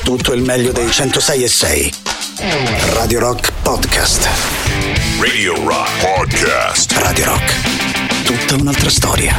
tutto il meglio dei 106.6. Radio Rock Podcast. Radio Rock Podcast. Radio Rock. Tutta un'altra storia.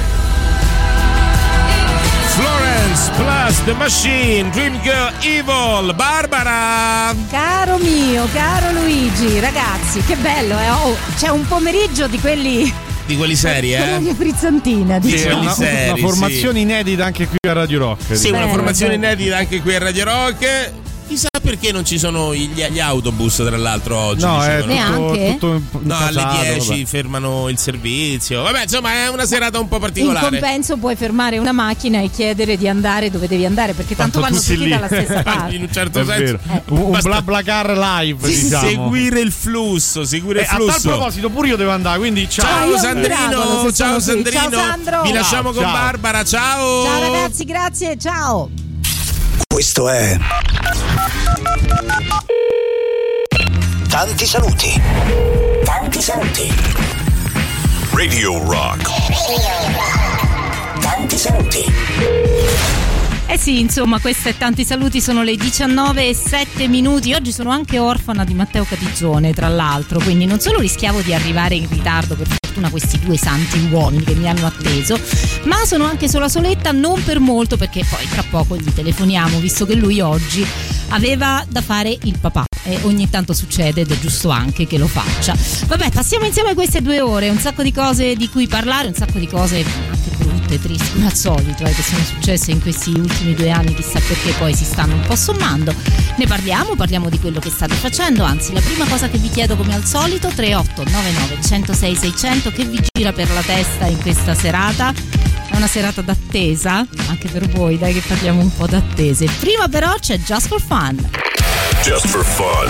Florence plus The Machine, Dream Girl Evil, Barbara. Caro mio, caro Luigi, ragazzi, che bello, eh? Oh, c'è un pomeriggio di quelli Seri, Maria Frizzantina, diciamo. Una formazione inedita anche qui a Radio Rock. Sì, una formazione inedita anche qui a Radio Rock. Chissà perché non ci sono gli autobus, tra l'altro, oggi. No, dicevano. è tutto No, alle 10 vabbè. fermano il servizio. Vabbè, insomma, è una serata un po' particolare. In compenso puoi fermare una macchina e chiedere di andare dove devi andare, perché tanto vanno tutti dalla stessa parte. In un certo È senso. vero. Un BlaBlaCar live, diciamo. Seguire il flusso, A tal proposito, pure io devo andare, quindi ciao. Ciao Sandrino, ciao Sandrino. Ciao Sandro. Vi lasciamo con Barbara, ciao. Ciao ragazzi, grazie, ciao. Questo è Tanti saluti. Tanti saluti. Radio Rock. Tanti saluti. Eh sì, insomma, questo è Tanti saluti, sono le 19:07. Oggi sono anche orfana di Matteo Catizzone, tra l'altro, quindi non solo rischiavo di arrivare in ritardo, per fortuna questi due santi uomini che mi hanno atteso, ma sono anche sola soletta, non per molto, perché poi tra poco gli telefoniamo, visto che lui oggi aveva da fare il papà e ogni tanto succede ed è giusto anche che lo faccia. Vabbè, passiamo insieme queste 2 ore, un sacco di cose di cui parlare, un sacco di cose anche brutte, tristi, come al solito, che sono successe in questi ultimi 2 anni, chissà perché poi si stanno un po' sommando. Ne parliamo di quello che state facendo, anzi la prima cosa che vi chiedo come al solito, 3899 106 600, che vi gira per la testa in questa serata? È una serata d'attesa, anche per voi, dai che parliamo un po' d'attese. Prima però c'è Just for Fun. Just for fun.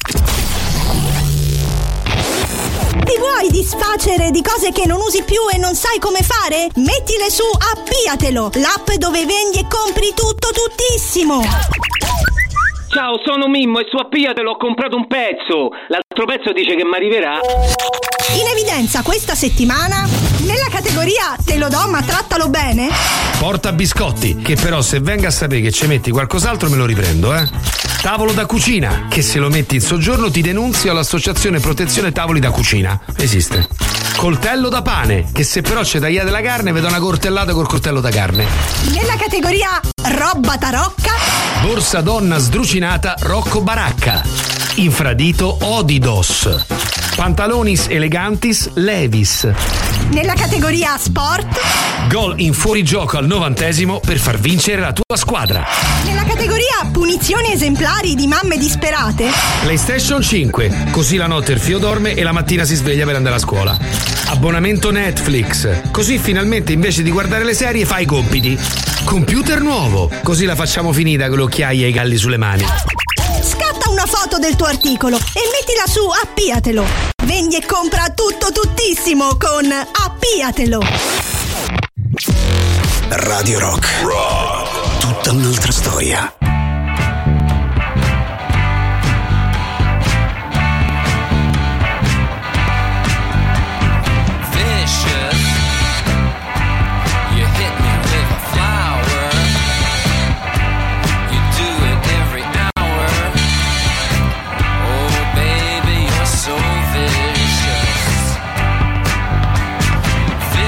Ti vuoi disfacere di cose che non usi più e non sai come fare? Mettile su Appiatelo, l'app dove vendi e compri tutto tuttissimo. Ciao, sono Mimmo e su Appiatelo ho comprato un pezzo. L'altro pezzo dice che mi arriverà. In evidenza questa settimana, nella categoria te lo do ma trattalo bene, Porta biscotti, che però se venga a sapere che ci metti qualcos'altro me lo riprendo, Tavolo da cucina, che se lo metti in soggiorno ti denunzio all'associazione protezione tavoli da cucina. Esiste. Coltello da pane, che se però c'è tagliata la carne vedo una cortellata col coltello da carne. nella categoria roba tarocca, Borsa donna sdrucinata Rocco Baracca. Infradito Odidos. Pantalonis elegantis Levis. nella categoria sport, Gol in fuorigioco al 90° per far vincere la tua squadra. nella categoria punizioni esemplari di mamme disperate, PlayStation 5, così la notte il figlio dorme e la mattina si sveglia per andare a scuola. Abbonamento Netflix, così finalmente invece di guardare le serie fai i compiti. Computer nuovo, così la facciamo finita con le occhiaie e i galli sulle mani. scatta una foto del tuo articolo e mettila su Appiatelo. Vendi e compra tutto tuttissimo con Appiatelo. Radio Rock. Tutta un'altra storia.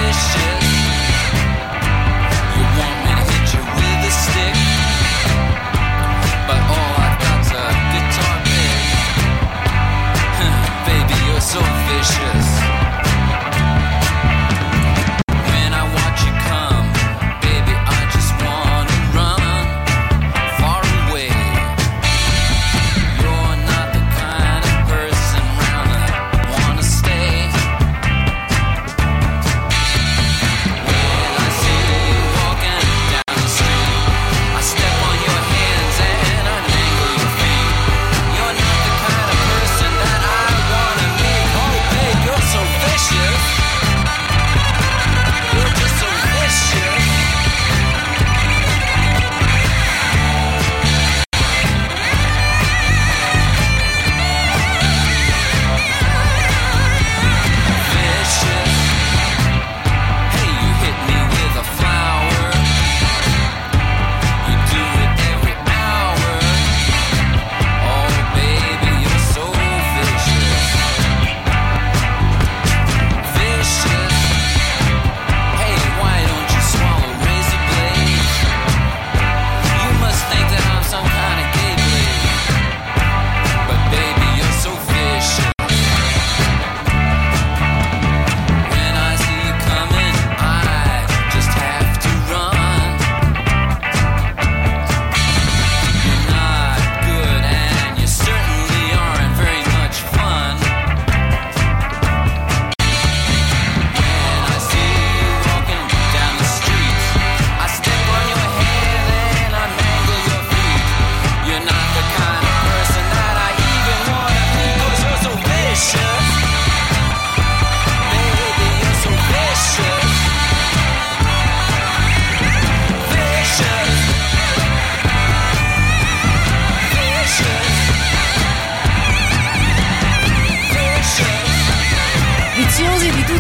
You want me to hit you with a stick?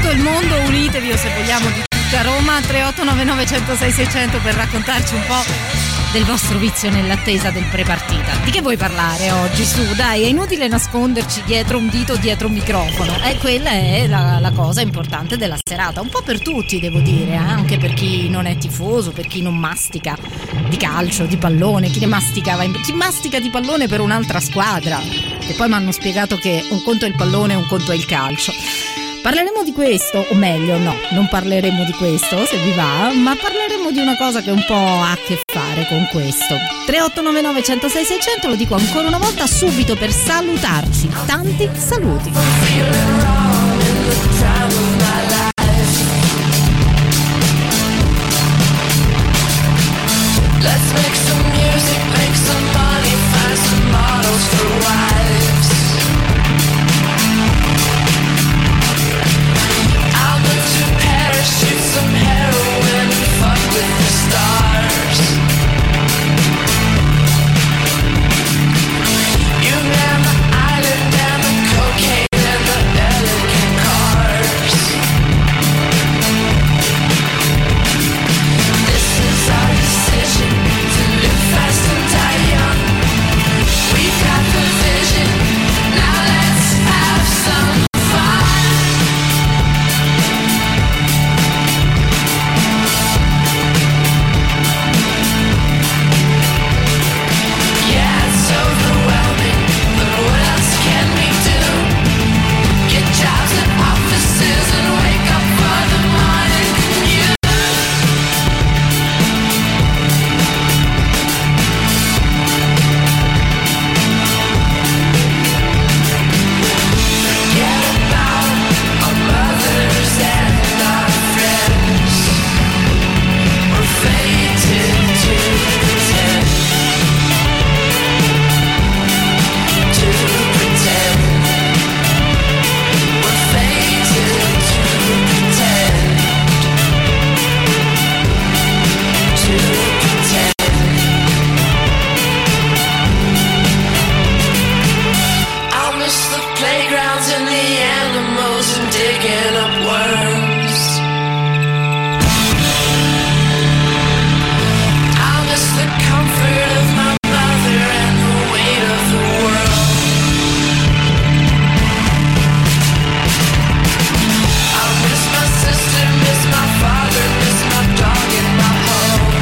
tutto il mondo, unitevi o se vogliamo di tutta Roma. 3899 106 600 per raccontarci un po' del vostro vizio nell'attesa del prepartita. Di che vuoi parlare oggi? Su, dai, è inutile nasconderci dietro un dito, dietro un microfono. Quella è la cosa importante della serata, un po' per tutti, devo dire, anche per chi non è tifoso, per chi non mastica di calcio, di pallone, chi mastica di pallone per un'altra squadra. E poi mi hanno spiegato che un conto è il pallone e un conto è il calcio. Parleremo di questo, o meglio no, non parleremo di questo se vi va, ma parleremo di una cosa che un po' ha a che fare con questo. 3899 106 600, lo dico ancora una volta subito per salutarci. Tanti saluti. Let's make some music, make some money, find some models for wives. I'll move to Paris, shoot some heroin, and fuck with the stars. You man the island and the cocaine and the elegant cars. This is our decision to live fast and die young. We've got the vision, now let's have some fun. Yeah, it's overwhelming, but what else can we do? Get jobs at offices and wake up for the morning commute. Forget about our mothers and our friends. We're fated to pretend. To pretend. We're fated to pretend. To pretend. I'll miss the playgrounds and the animals and digging up worms. I'll miss the comfort of my mother and the weight of the world. I'll miss my sister, miss my father, miss my dog and my home.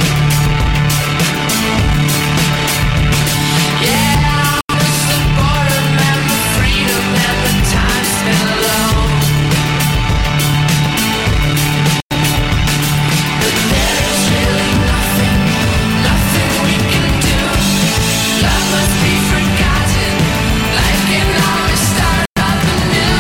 Yeah, I'll miss the boredom and the freedom and the time spent alone. But there's really nothing, nothing we can do. Love must be forgotten, life can always start up anew.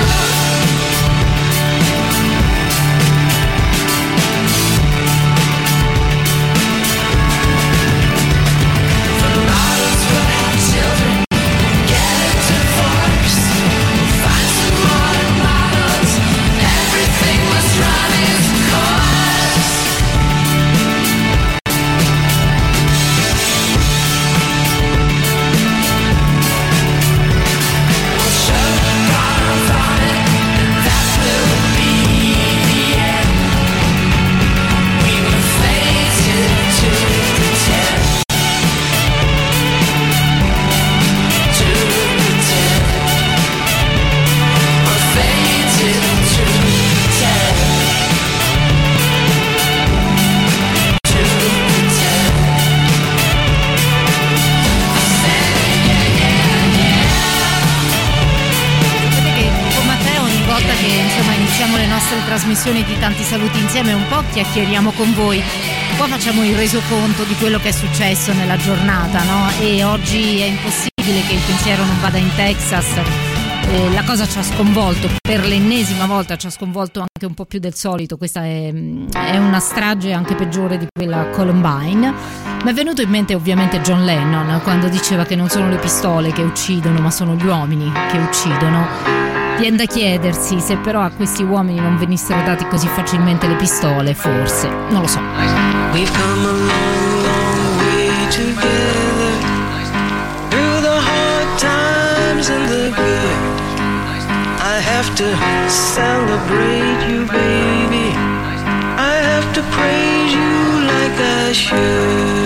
For models we'll have children, get a divorce, find some more models, everything must run its course. We'll show bottoms on it, and that will be the end. We were fated to pretend. To pretend. We're fated to pretend. To pretend. Sapete che con Matteo ogni volta che iniziamo le nostre trasmissioni di tanti saluti insieme un po' chiacchieriamo con voi, poi facciamo il resoconto di quello che è successo nella giornata, no? E oggi è impossibile che il pensiero non vada in Texas. La cosa ci ha sconvolto, per l'ennesima volta ci ha sconvolto anche un po' più del solito. Questa è una strage anche peggiore di quella a Columbine. Mi è venuto in mente ovviamente John Lennon quando diceva che non sono le pistole che uccidono ma sono gli uomini che uccidono. Viene da chiedersi se però a questi uomini non venissero dati così facilmente le pistole, forse, non lo so. We've come a long, long way together, through the hard times and the good. I have to celebrate celebrate you, baby. I have to praise you like I should.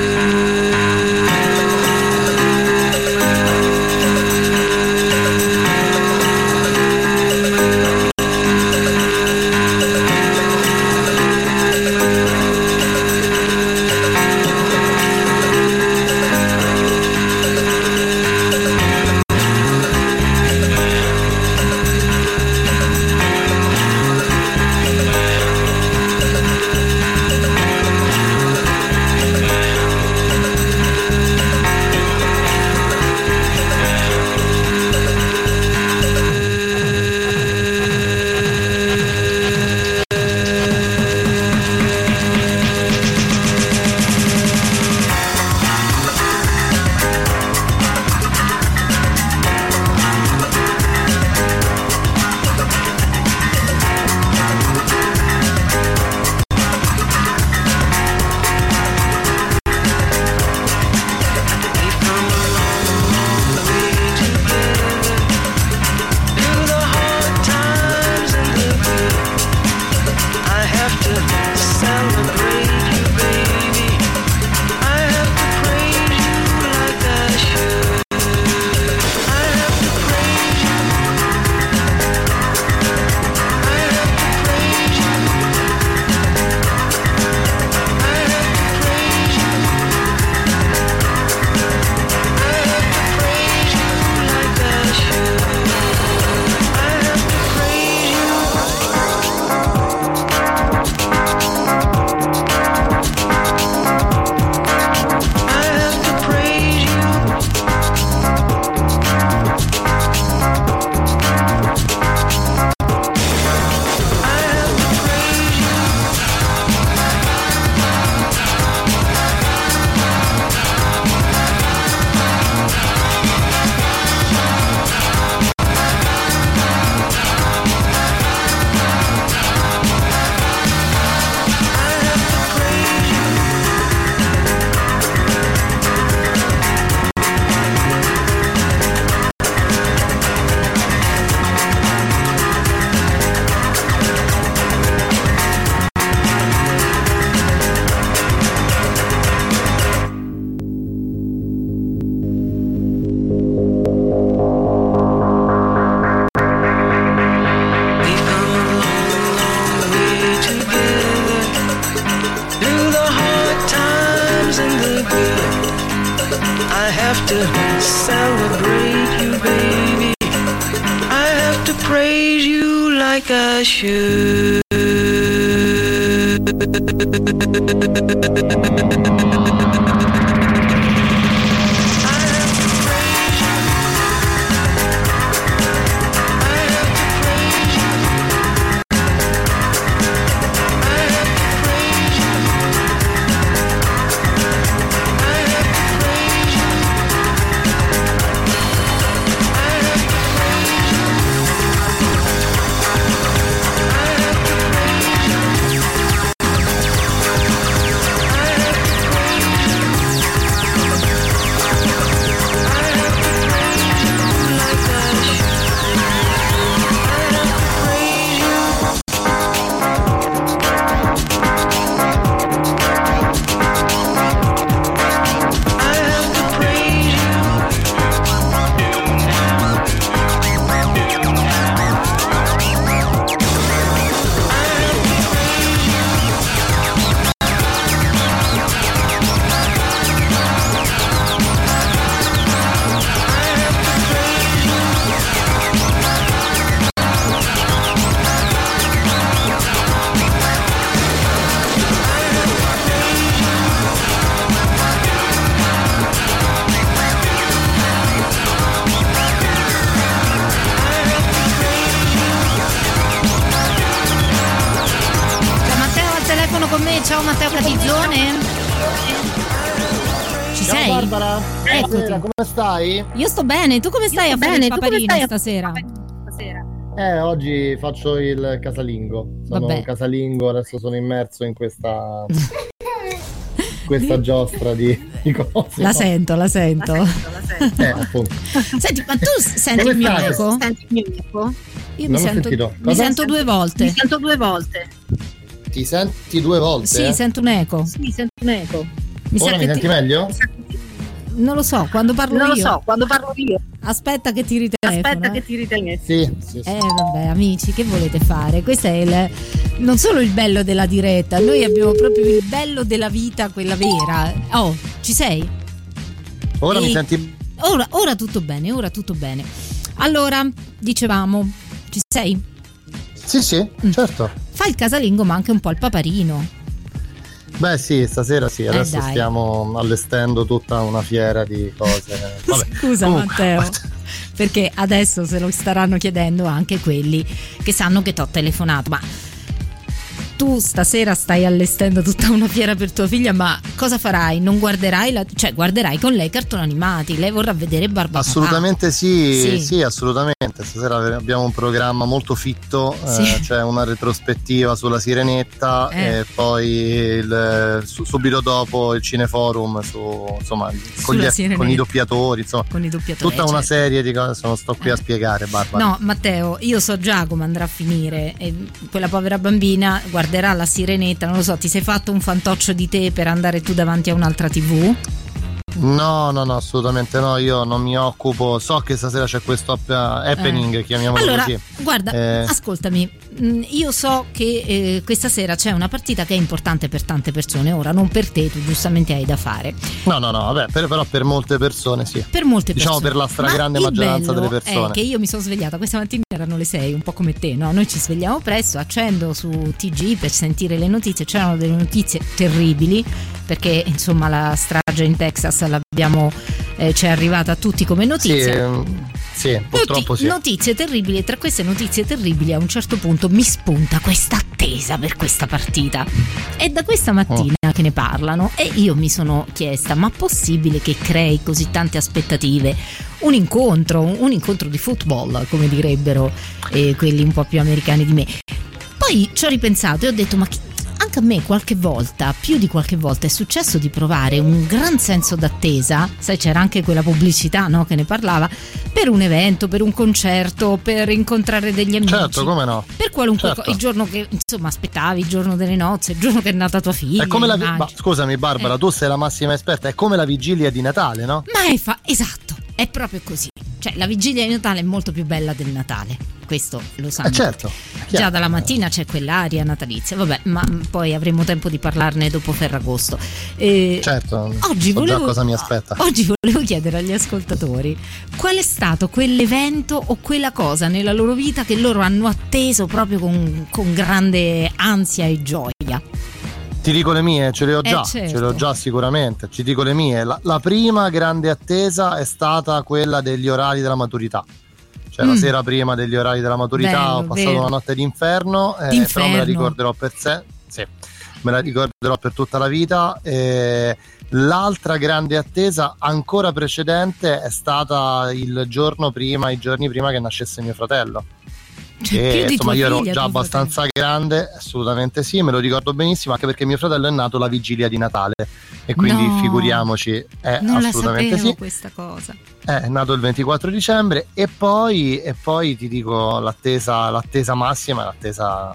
Ciao Matteo Catizzone. Ci Ciao sei? Barbara, buonasera, come stai? Io sto bene, tu come stai a fare il paparino stasera? Oggi faccio il casalingo. Sono Vabbè. casalingo, adesso sono immerso in questa questa giostra di cose. La sento. Appunto. Senti, ma tu senti il mio eco? Io mi sento due volte. Ti senti due volte? Sì, sento un eco. Ora mi senti meglio? Non lo so, quando parlo io. Aspetta che ti ritelefono. Sì. Vabbè, amici, che volete fare? Questo è non solo il bello della diretta, noi abbiamo proprio il bello della vita, quella vera. Oh, ci sei? Ora mi senti? Ora tutto bene. Allora, dicevamo, ci sei? Sì, certo. Fai il casalingo ma anche un po' il paparino. Beh sì, stasera sì, adesso stiamo allestendo tutta una fiera di cose. Vabbè. Scusa comunque, Matteo, perché adesso se lo staranno chiedendo anche quelli che sanno che t'ho telefonato, ma tu stasera stai allestendo tutta una fiera per tua figlia, ma cosa farai? Non guarderai guarderai con lei cartoni animati, lei vorrà vedere Barbapapà. Assolutamente sì, assolutamente. Stasera abbiamo un programma molto fitto, c'è una retrospettiva sulla Sirenetta e poi subito dopo il Cineforum con i doppiatori, tutta una serie di cose, non sto qui a spiegare, Barbara. No, Matteo, io so già come andrà a finire e quella povera bambina guarderà la Sirenetta, non lo so, ti sei fatto un fantoccio di te per andare tu davanti a un'altra TV? No, assolutamente no, io non mi occupo, so che stasera c'è questo happening, chiamiamolo allora, così. Guarda, ascoltami, io so che questa sera c'è una partita che è importante per tante persone, ora non per te, tu giustamente hai da fare. No, vabbè, però per molte persone sì. Per molte persone. Diciamo per la stragrande maggioranza delle persone. È che io mi sono svegliata questa mattina, erano le 6, un po' come te, no? Noi ci svegliamo presto, accendo su TG per sentire le notizie, c'erano delle notizie terribili, perché insomma la strage in Texas l'abbiamo ci è arrivata a tutti come notizia. Sì, purtroppo sì. Notizie terribili, e tra queste notizie terribili a un certo punto mi spunta questa attesa per questa partita. È da questa mattina che ne parlano e io mi sono chiesta, ma possibile che crei così tante aspettative? Un incontro di football, come direbbero quelli un po' più americani di me. Poi ci ho ripensato e ho detto, ma anche a me più di qualche volta è successo di provare un gran senso d'attesa, sai, c'era anche quella pubblicità, no, che ne parlava, per un evento, per un concerto, per incontrare degli amici. Certo, come no? Per qualunque cosa, il giorno che insomma aspettavi, il giorno delle nozze, il giorno che è nata tua figlia. È come scusami Barbara, tu sei la massima esperta, è come la vigilia di Natale, no? Esatto, è proprio così. Cioè la vigilia di Natale è molto più bella del Natale, questo lo sanno. Certo. Già dalla mattina c'è quell'aria natalizia, vabbè, ma poi avremo tempo di parlarne dopo Ferragosto. Certo, oggi già cosa mi aspetta. Oggi volevo chiedere agli ascoltatori qual è stato quell'evento o quella cosa nella loro vita che loro hanno atteso proprio con grande ansia e gioia. Ti dico le mie, ce le ho già, certo. Ce le ho già sicuramente. Ci dico le mie. La prima grande attesa è stata quella degli orari della maturità. Cioè la sera prima degli orari della maturità ho passato una notte d'inferno, però me la ricorderò me la ricorderò per tutta la vita. L'altra grande attesa ancora precedente è stata i giorni prima che nascesse mio fratello. Che insomma io ero già abbastanza grande, assolutamente sì, me lo ricordo benissimo, anche perché mio fratello è nato la vigilia di Natale e quindi figuriamoci, non assolutamente la sapevo sì. Questa cosa. È nato il 24 dicembre e poi ti dico l'attesa massima, l'attesa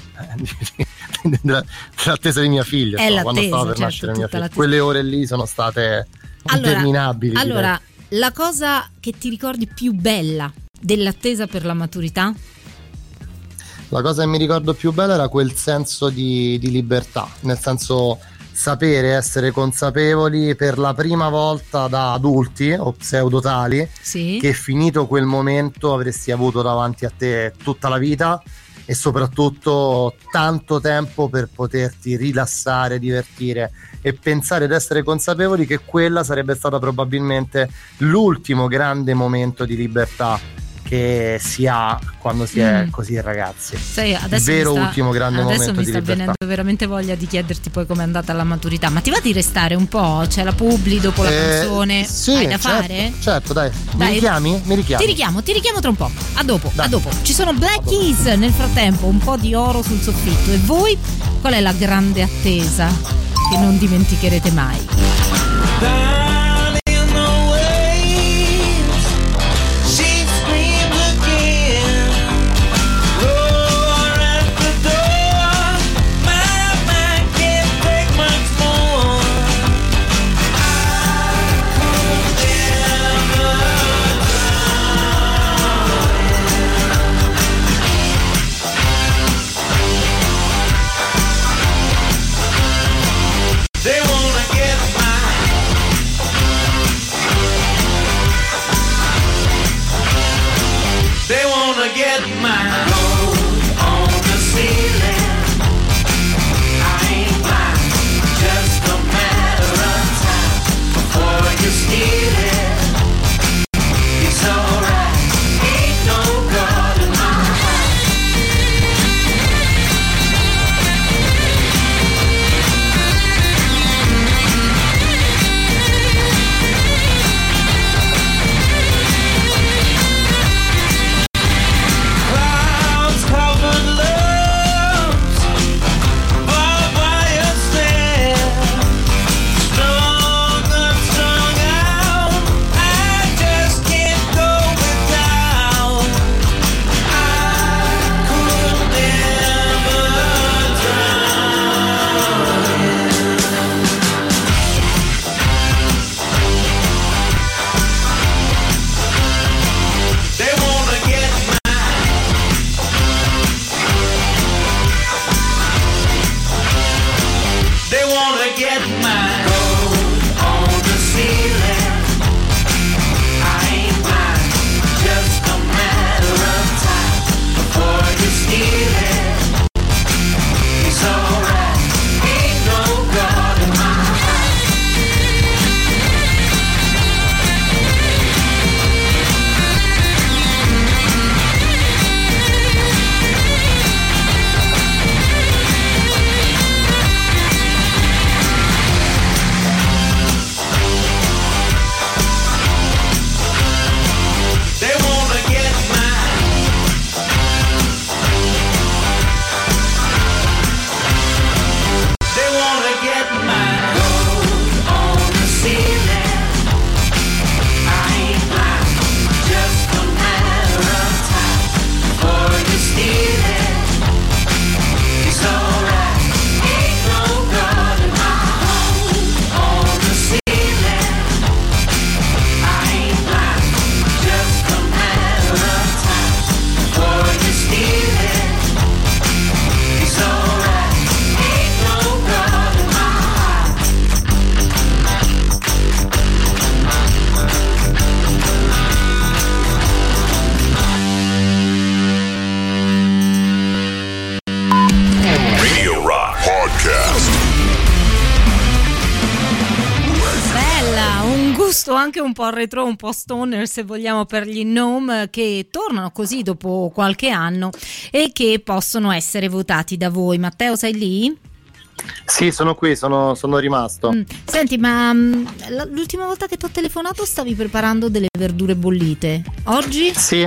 di mia figlia, quando stava per nascere mia figlia. Quelle ore lì sono state interminabili. Allora, la cosa che ti ricordi più bella dell'attesa per la maturità? La cosa che mi ricordo più bella era quel senso di libertà, nel senso sapere, essere consapevoli per la prima volta da adulti o pseudotali che finito quel momento avresti avuto davanti a te tutta la vita e soprattutto tanto tempo per poterti rilassare, divertire e pensare ed essere consapevoli che quella sarebbe stata probabilmente l'ultimo grande momento di libertà che si ha quando si è così ragazzi. Il vero ultimo grande momento di libertà. Adesso mi sta venendo veramente voglia di chiederti poi com'è andata la maturità, ma ti va di restare un po'? C'è la Publi dopo la canzone? Sì, hai da fare? Certo, dai. Mi richiami? Ti richiamo tra un po'. A dopo. Ci sono Black Keys nel frattempo, un po' di oro sul soffitto. E voi? Qual è la grande attesa che non dimenticherete mai. Anche un po' retro, un po' stoner se vogliamo, per gli Gnome, che tornano così dopo qualche anno e che possono essere votati da voi. Matteo, sei lì? Sì, sono qui, sono rimasto. Senti, ma l'ultima volta che ti ho telefonato stavi preparando delle verdure bollite. Oggi?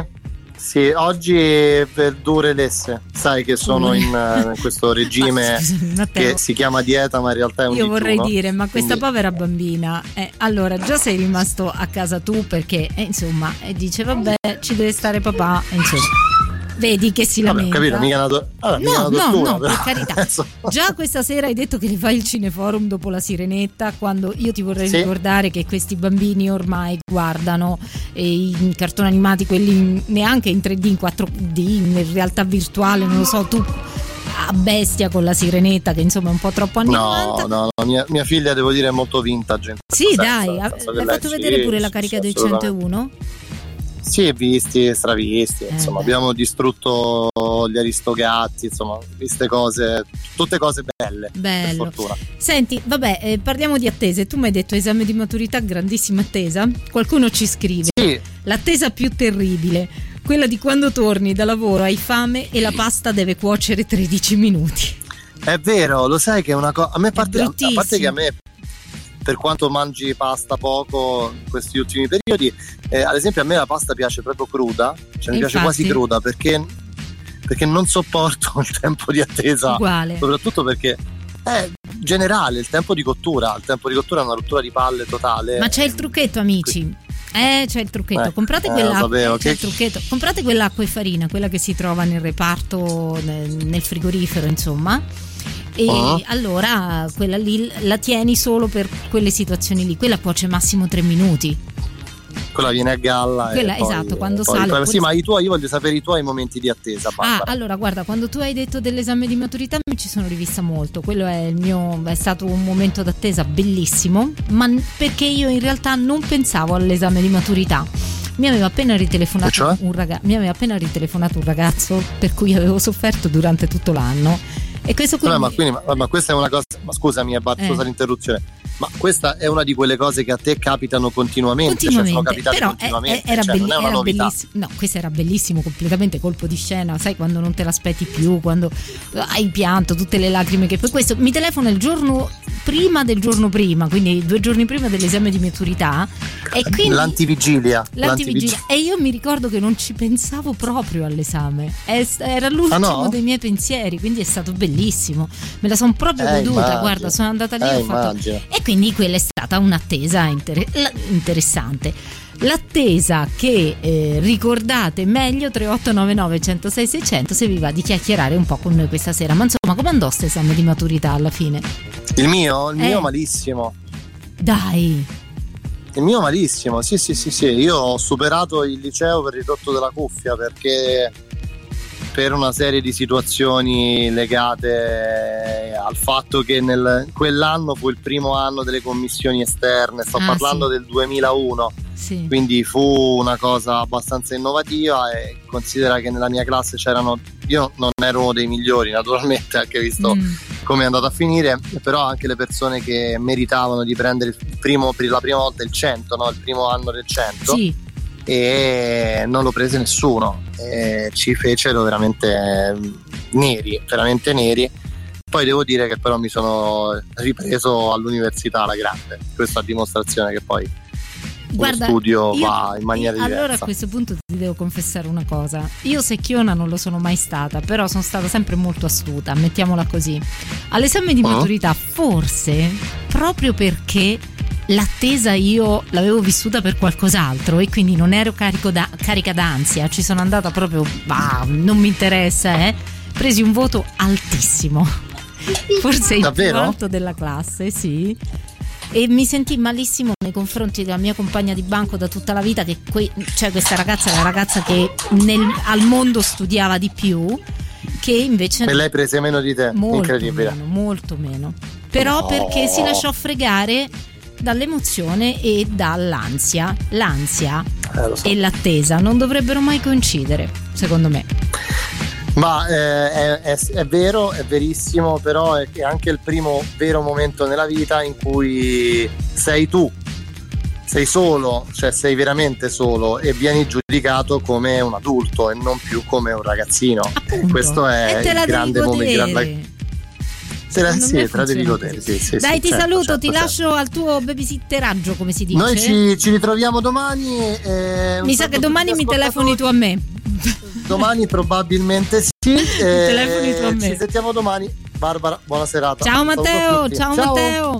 Sì, oggi verdure lesse. Sai che sono in questo regime che si chiama dieta, ma in realtà è un digiuno. Io vorrei dire, ma questa Quindi... povera bambina, allora già sei rimasto a casa tu perché insomma, dice vabbè, ci deve stare papà, insomma. Vedi che si lamenta. Capito, mica una tortura, no, per carità. Già questa sera hai detto che le fai il cineforum dopo La Sirenetta, quando io ti vorrei ricordare che questi bambini ormai guardano i cartoni animati, quelli neanche in 3D, in 4D, in realtà virtuale, non lo so, tu a bestia con La Sirenetta, che insomma è un po' troppo anni 90. No, mia figlia, devo dire, è molto vintage. Sì, dai, hai fatto vedere pure la carica del 101? Sì, visti, stravisti, insomma, abbiamo distrutto gli Aristogatti, insomma, viste cose, tutte cose belle. Bello. Per fortuna. Senti, vabbè, parliamo di attese. Tu mi hai detto esame di maturità, grandissima attesa. Qualcuno ci scrive: sì. L'attesa più terribile, quella di quando torni da lavoro, hai fame e la pasta deve cuocere 13 minuti. È vero, lo sai che è una cosa, a parte che a me, per quanto mangi pasta poco in questi ultimi periodi, ad esempio a me la pasta piace proprio cruda, cioè mi piace quasi cruda, perché non sopporto il tempo di attesa. Uguale. Soprattutto perché generale, il tempo di cottura è una rottura di palle totale. Ma c'è il trucchetto, amici. C'è il trucchetto. Comprate il trucchetto. Comprate quell'acqua e farina, quella che si trova nel reparto, nel frigorifero, insomma. E allora quella lì la tieni solo per quelle situazioni lì. Quella cuoce massimo 3 minuti. Quella viene a galla. Esatto, quando sale. Sì, ma io voglio sapere i tuoi momenti di attesa, Barbara. Allora, guarda, quando tu hai detto dell'esame di maturità mi ci sono rivista molto. Quello è stato un momento d'attesa bellissimo, ma perché io in realtà non pensavo all'esame di maturità. Mi aveva appena ritelefonato un ragazzo per cui avevo sofferto durante tutto l'anno. E questo quindi... ma questa è una cosa. Ma scusami, scusa l'interruzione. Ma questa è una di quelle cose che a te capitano continuamente. Cioè sono capitate però continuamente. Non è una novità. No, questo era bellissimo, completamente colpo di scena. Sai, quando non te l'aspetti più, quando hai pianto, tutte le lacrime che poi questo mi telefona il giorno prima del giorno prima, quindi 2 giorni prima dell'esame di maturità. E quindi l'antivigilia. E io mi ricordo che non ci pensavo proprio all'esame. Era l'ultimo dei miei pensieri, quindi è stato bellissimo. Me la sono proprio goduta. Guarda, sono andata lì e ho fatto. E quindi quella è stata un'attesa interessante. L'attesa che ricordate meglio 3899 106 600 se vi va di chiacchierare un po' con noi questa sera. Ma insomma, come andò questo esame di maturità alla fine? Il mio malissimo. Dai. Il mio malissimo, sì. Io ho superato il liceo per ridotto della cuffia perché per una serie di situazioni legate al fatto che quell'anno fu il primo anno delle commissioni esterne, sto parlando del 2001, quindi fu una cosa abbastanza innovativa e considera che nella mia classe io non ero uno dei migliori naturalmente, anche visto come è andato a finire, però anche le persone che meritavano di prendere per la prima volta il 100, no? Il primo anno del 100. Sì. E non lo prese nessuno, ci fecero veramente neri. Poi devo dire che però mi sono ripreso all'università alla grande, questa dimostrazione che poi lo studio va in maniera diversa. Allora a questo punto ti devo confessare una cosa: io secchiona non lo sono mai stata, però sono stata sempre molto astuta, mettiamola così. All'esame di maturità forse proprio perché l'attesa io l'avevo vissuta per qualcos'altro e quindi non ero carica d'ansia, ci sono andata proprio non mi interessa, presi un voto altissimo, forse il più alto della classe, sì, e mi sentii malissimo nei confronti della mia compagna di banco da tutta la vita, che questa ragazza è la ragazza che al mondo studiava di più, che invece e lei prese meno di te, incredibile, molto meno, però perché si lasciò fregare dall'emozione e dall'ansia. L'ansia e l'attesa non dovrebbero mai coincidere, secondo me. Ma è vero, è verissimo, però è anche il primo vero momento nella vita in cui sei solo, cioè sei veramente solo e vieni giudicato come un adulto e non più come un ragazzino. Appunto. Questo è il grande momento. Te la devi godere. Sì, dai, ti certo, saluto, certo, ti lascio al tuo babysitteraggio, come si dice. Noi ci ritroviamo domani. Mi sa che domani mi telefoni tu a me. Domani probabilmente sì. Telefoni tu a me. Ci sentiamo domani. Barbara, buona serata. Ciao Matteo, ciao Matteo.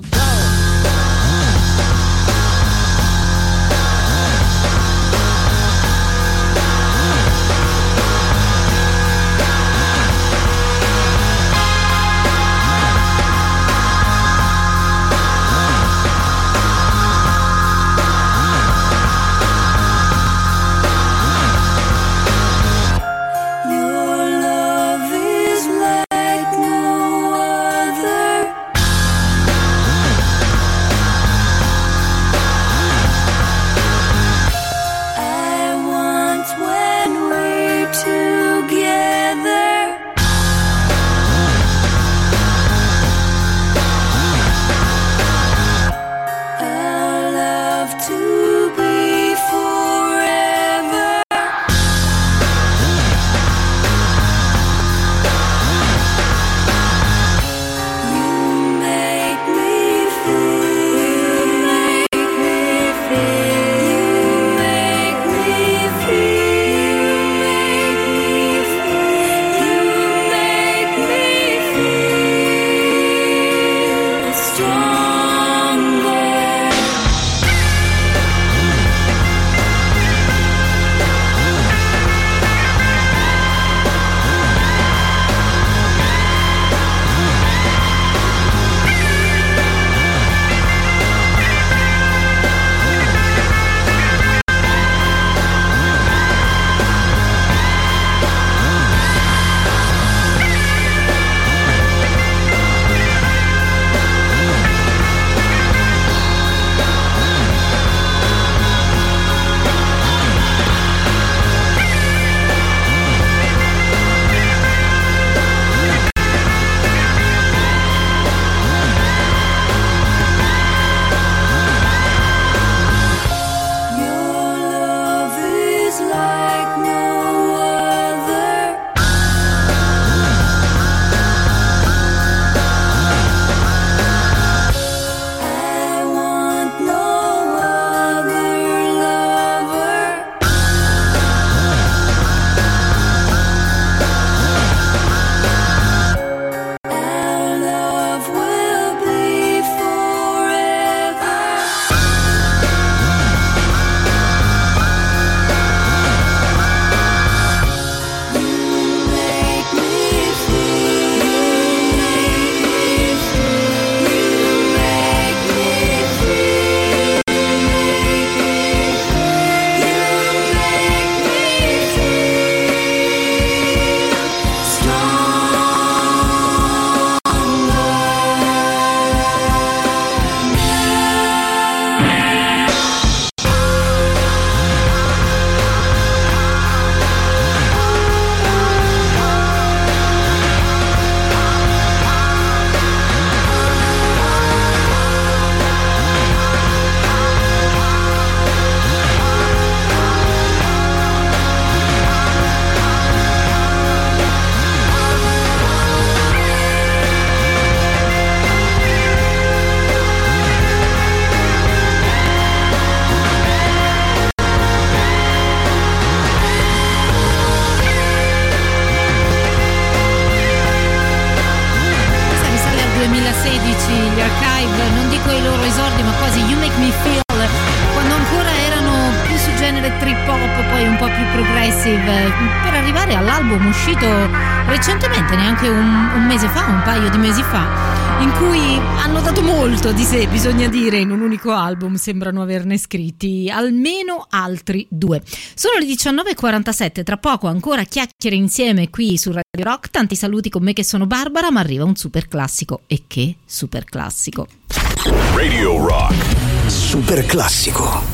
po' più progressive, per arrivare all'album uscito recentemente, neanche un mese fa, un paio di mesi fa, in cui hanno dato molto di sé, bisogna dire, in un unico album. Sembrano averne scritti almeno altri 2. Sono le 19:47, tra poco ancora chiacchiere insieme qui su Radio Rock. Tanti saluti con me che sono Barbara, ma arriva un super classico. E che super classico. Radio Rock. Super classico.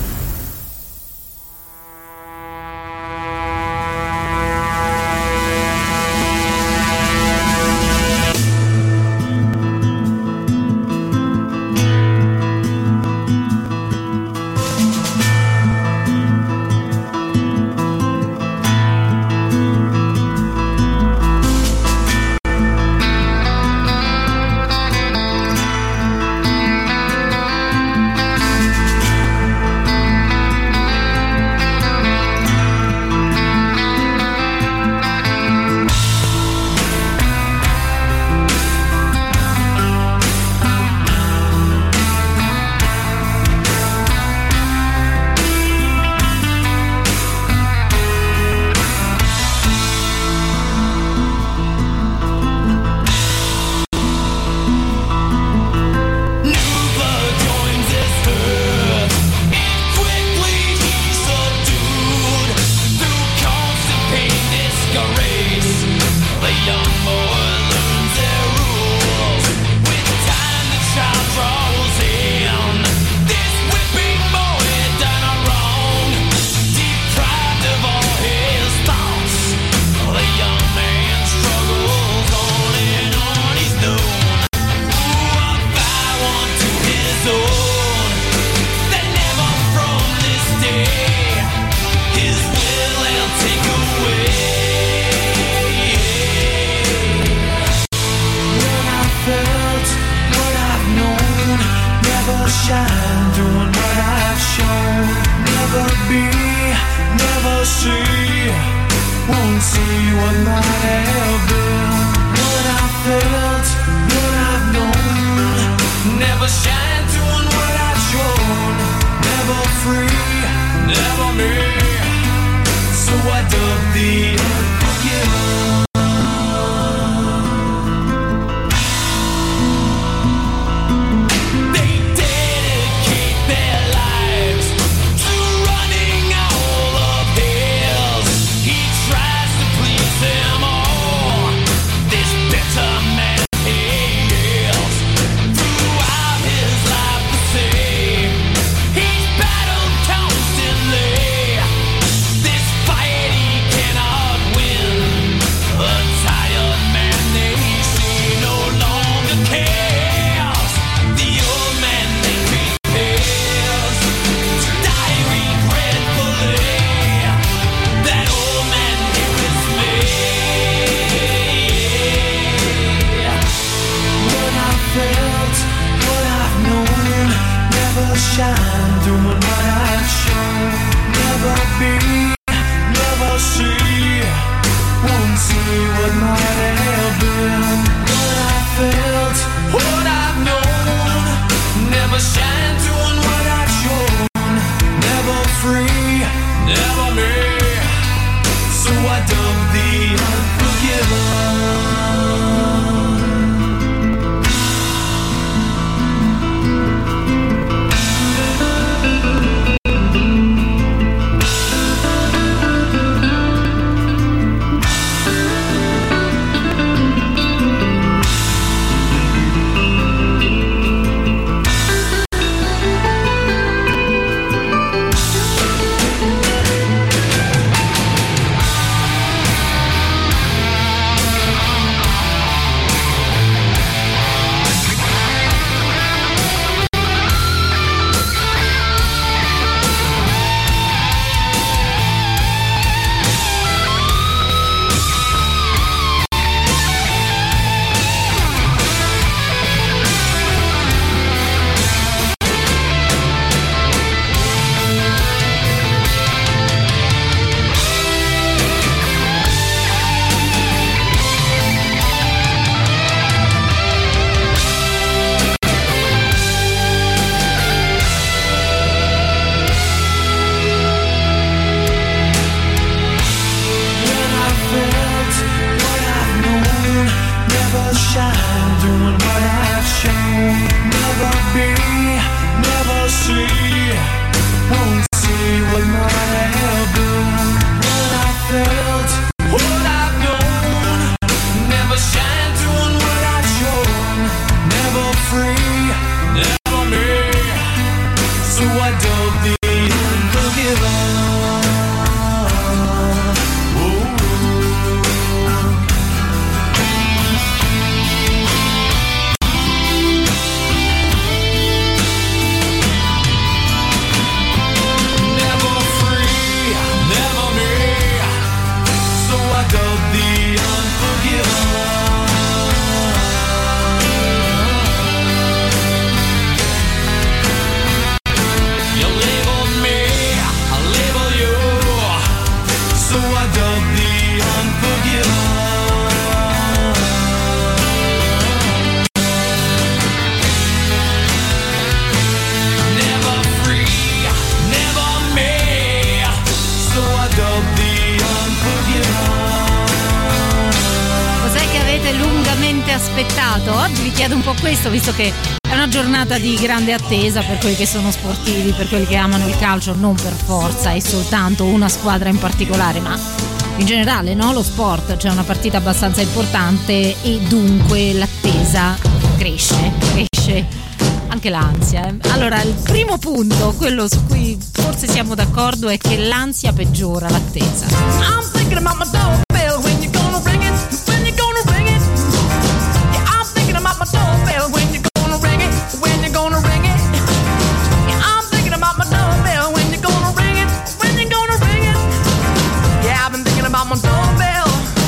avete aspettato? Oggi vi chiedo un po' questo, visto che è una giornata di grande attesa per quelli che sono sportivi, per quelli che amano il calcio, non per forza e soltanto una squadra in particolare, ma in generale, no? Lo sport, c'è una partita abbastanza importante e dunque l'attesa cresce anche l'ansia. Allora, il primo punto, quello su cui forse siamo d'accordo, è che l'ansia peggiora l'attesa. I'm thinking about my doorbell, when you gonna ring it, when you gonna ring it. Yeah, I'm thinking about my doorbell, when you gonna ring it, when you gonna ring it. Yeah, I'm thinking about my doorbell, when you gonna ring it, when you gonna ring it. Yeah, I've been thinking about my doorbell.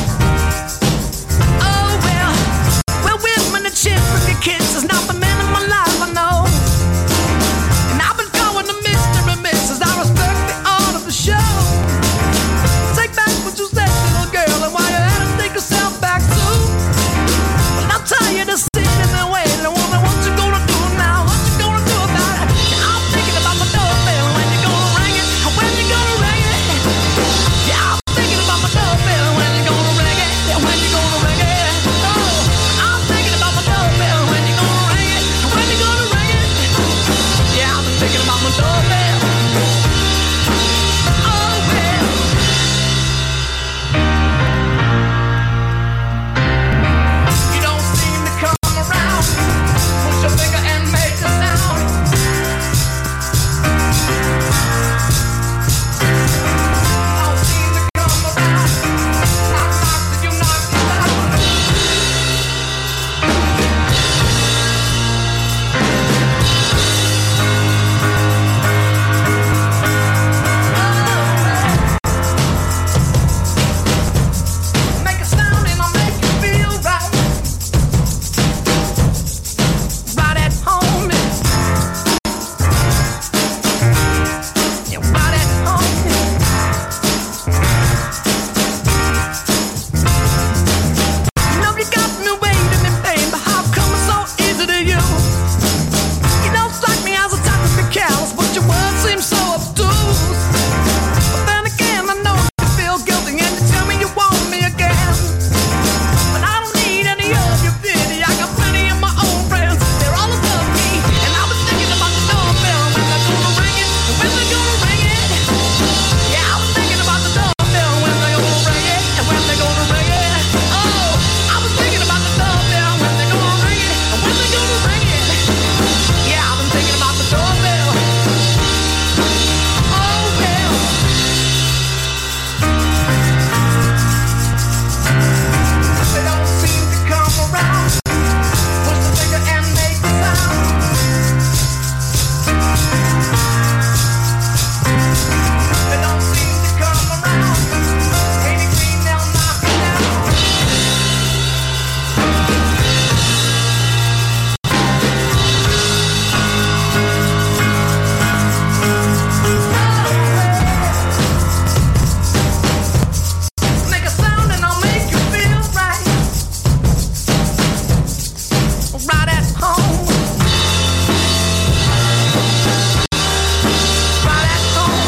Oh well, with me the chips with the kids is not the man in my life, I know. And I've been going to Mr. and Mrs. I respect the art of the show. Take back what you said, little girl, and why you had to take yourself back too. Well, I'm tired of sitting and waiting. I wonder what you gonna do now. What you gonna do about it? Yeah, I'm thinking about my doorbell. When you gonna ring it? When you gonna ring it? Yeah, I'm thinking about my doorbell. When you gonna ring it? When you gonna ring it? Oh, I'm thinking about my doorbell. When you gonna ring it? When you gonna ring it? Yeah, I've been thinking about my doorbell. Oh well. You don't seem to come around. Push your finger and make a sound. Don't seem to come around. Knock, knock, till you knock me down. Make a sound and I'll make you feel right. Right at home. Yeah, right at home. You know you got me waiting in pain, but how come it's so easy to you? You don't strike me as a type to be careless, but your words seem so obtuse. But then again, I know you feel guilty and you tell me you want me again. But I don't need any of your pity. I got plenty of my own friends. They're all above me, and I've been thinking about the doorbell. When they're gonna ring it, when they're gonna ring it. Yeah, I was thinking about the doorbell. When they're gonna ring it, and when they're gonna ring it. Oh, I was thinking about the doorbell. When they're gonna ring it, and when they're gonna ring it. Yeah, I've been thinking about the doorbell. Oh well. They don't seem to come around. Push the finger and make a sound. They don't seem to come around. Any green, they'll knock me down. Make a sound and I'll make you feel right. Right at home. Right at home.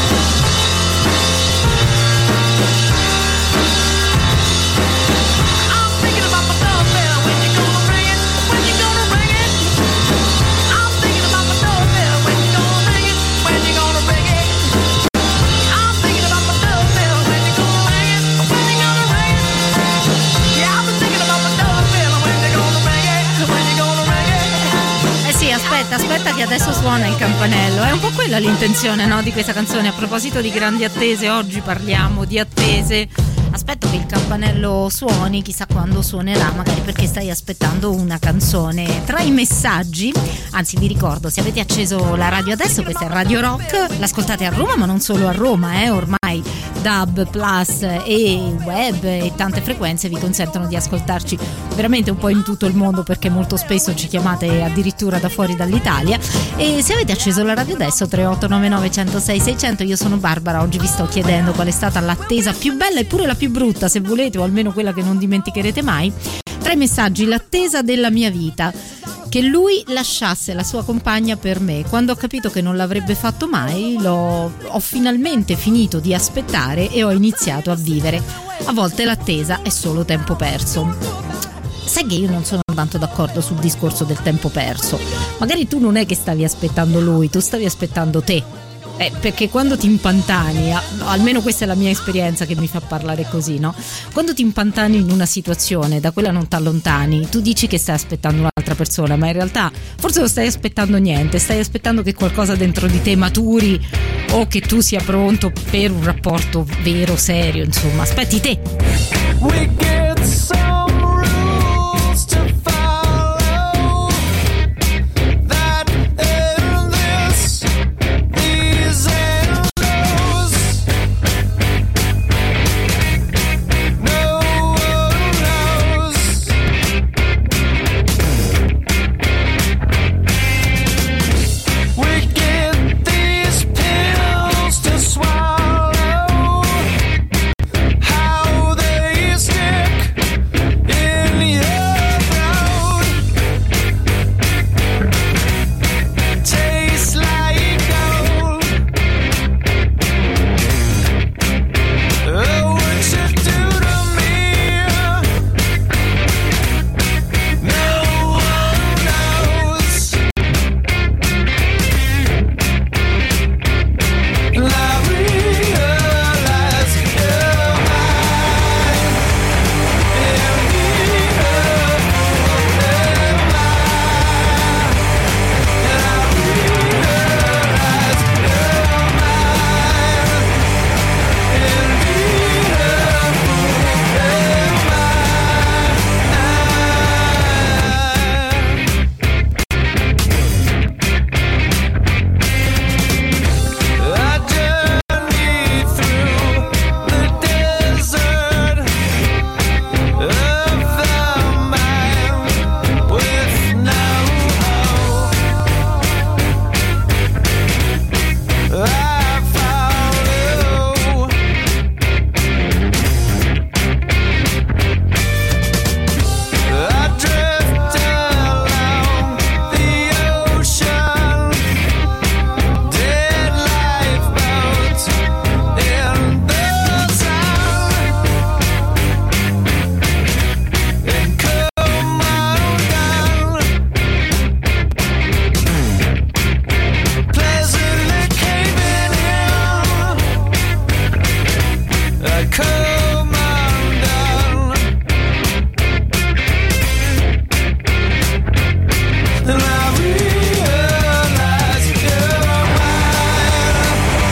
I'm thinking about my doorbell. When you gonna ring it? When you gonna ring it? I'm thinking about my doorbell. When you gonna ring it? When you gonna ring it? I'm thinking about my doorbell. When you gonna ring it? When you gonna ring it? Yeah, I've been thinking about my doorbell. When you gonna ring it? When you gonna ring it? Eh sì, aspetta che adesso suona il campanello. È un po' quella l'intenzione, no, di questa canzone. A proposito di grandi attese, oggi parliamo di attese. Aspetto che il campanello suoni, chissà quando suonerà, magari perché stai aspettando una canzone. Tra i messaggi, anzi vi ricordo, se avete acceso la radio adesso, questa è Radio Rock, l'ascoltate a Roma, ma non solo a Roma, ormai DAB Plus e web e tante frequenze vi consentono di ascoltarci veramente un po' in tutto il mondo, perché molto spesso ci chiamate addirittura da fuori dall'Italia. E se avete acceso la radio adesso, 3899 106 600, io sono Barbara, oggi vi sto chiedendo qual è stata l'attesa più bella e pure la più brutta, se volete, o almeno quella che non dimenticherete mai. Tra i messaggi: l'attesa della mia vita, che lui lasciasse la sua compagna per me. Quando ho capito che non l'avrebbe fatto mai, ho finalmente finito di aspettare e ho iniziato a vivere. A volte l'attesa è solo tempo perso. Sai che io non sono tanto d'accordo sul discorso del tempo perso. Magari tu non è che stavi aspettando lui, tu stavi aspettando te. Perché quando ti impantani, almeno questa è la mia esperienza che mi fa parlare così, no? Quando ti impantani in una situazione, da quella non t'allontani, tu dici che stai aspettando un'altra persona, ma in realtà forse non stai aspettando niente, stai aspettando che qualcosa dentro di te maturi o che tu sia pronto per un rapporto vero, serio, insomma, aspetti te. We get some rules to follow that in this these and those. No one knows. We get these pills to swallow. How they stick in your throat. Tastes like gold. Oh, what you do to me, no one knows. And I realize you're mine. I journey through the desert of the mind with no hope. I follow. I drift along the ocean. Dead lifeboats in the sun. And come on down, pleasantly caving in. Come on down, and I realize you're mine.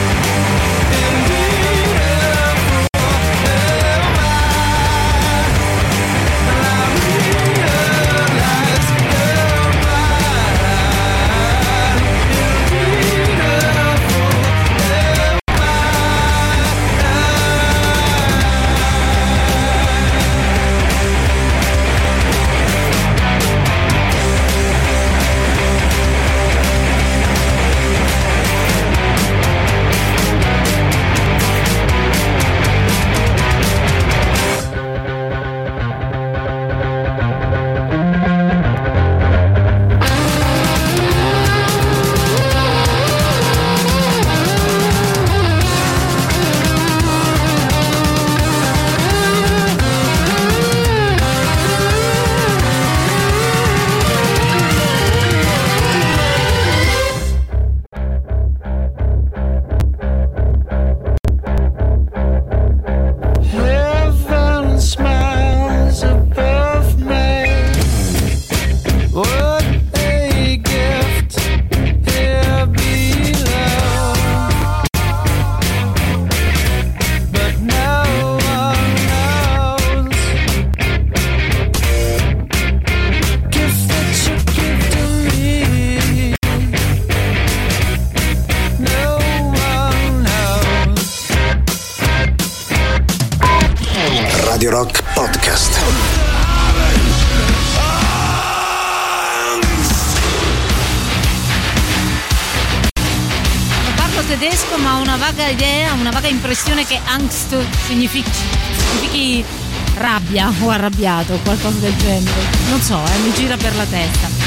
Heaven smiles above me. What a gift here below. But no one knows. Gift that you give to me. No one knows. Radio Rock Podcast. Non parlo tedesco, ma ho una vaga idea, una vaga impressione che Angst significhi rabbia o arrabbiato o qualcosa del genere. Non so, mi gira per la testa.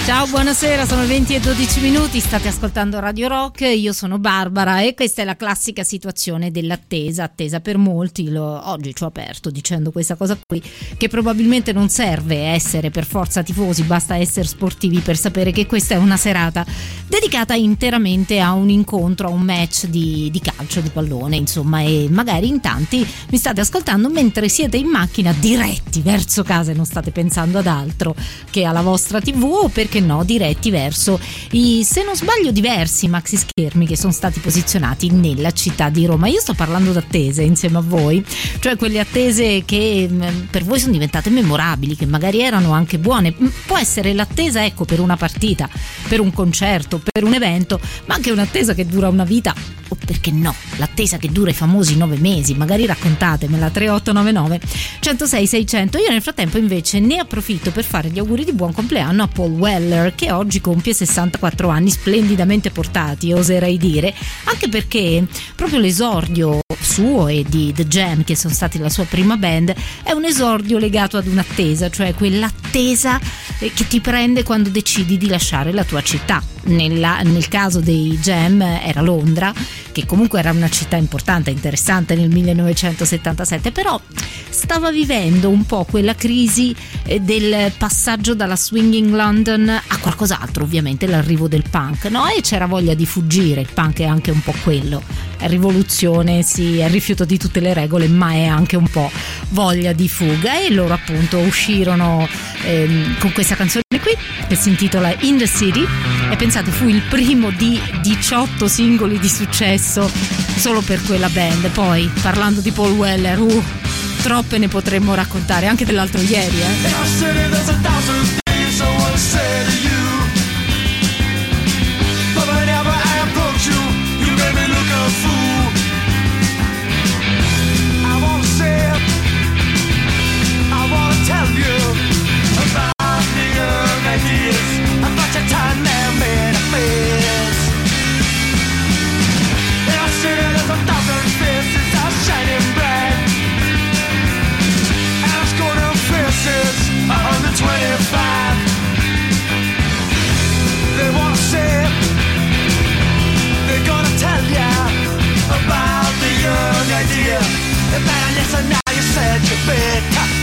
Ciao, buonasera, sono 20:12, state ascoltando Radio Rock, io sono Barbara e questa è la classica situazione dell'attesa, attesa per molti, oggi ci ho aperto dicendo questa cosa qui, che probabilmente non serve essere per forza tifosi, basta essere sportivi per sapere che questa è una serata dedicata interamente a un incontro, a un match di calcio, di pallone, insomma, e magari in tanti mi state ascoltando mentre siete in macchina diretti verso casa e non state pensando ad altro che alla vostra TV, o perché no diretti verso i, se non sbaglio, diversi maxi schermi che sono stati posizionati nella città di Roma. Io sto parlando d'attese insieme a voi, cioè quelle attese che per voi sono diventate memorabili, che magari erano anche buone. Può essere l'attesa, ecco, per una partita, per un concerto, per un evento, ma anche un'attesa che dura una vita, o perché no, l'attesa che dura i famosi 9 mesi, magari raccontatemela. 3899 106 600. Io nel frattempo invece ne approfitto per fare gli auguri di buon compleanno a Paul Weller, che oggi compie 64 anni splendidamente portati, oserei dire, anche perché proprio l'esordio suo e di The Jam, che sono stati la sua prima band, è un esordio legato ad un'attesa, cioè quell'attesa che ti prende quando decidi di lasciare la tua città. Nel caso dei Jam era Londra, che comunque era una città importante, interessante nel 1977, però stava vivendo un po' quella crisi del passaggio dalla swinging London a qualcos'altro, ovviamente l'arrivo del punk, no? E c'era voglia di fuggire. Il punk è anche un po' quello, è rivoluzione, sì, è rifiuto di tutte le regole, ma è anche un po' voglia di fuga, e loro appunto uscirono con questa canzone qui che si intitola In the City, e pensate, fu il primo di 18 singoli di successo solo per quella band. Poi, parlando di Paul Weller, troppe ne potremmo raccontare, anche dell'altro ieri, Listen now, you said you bit.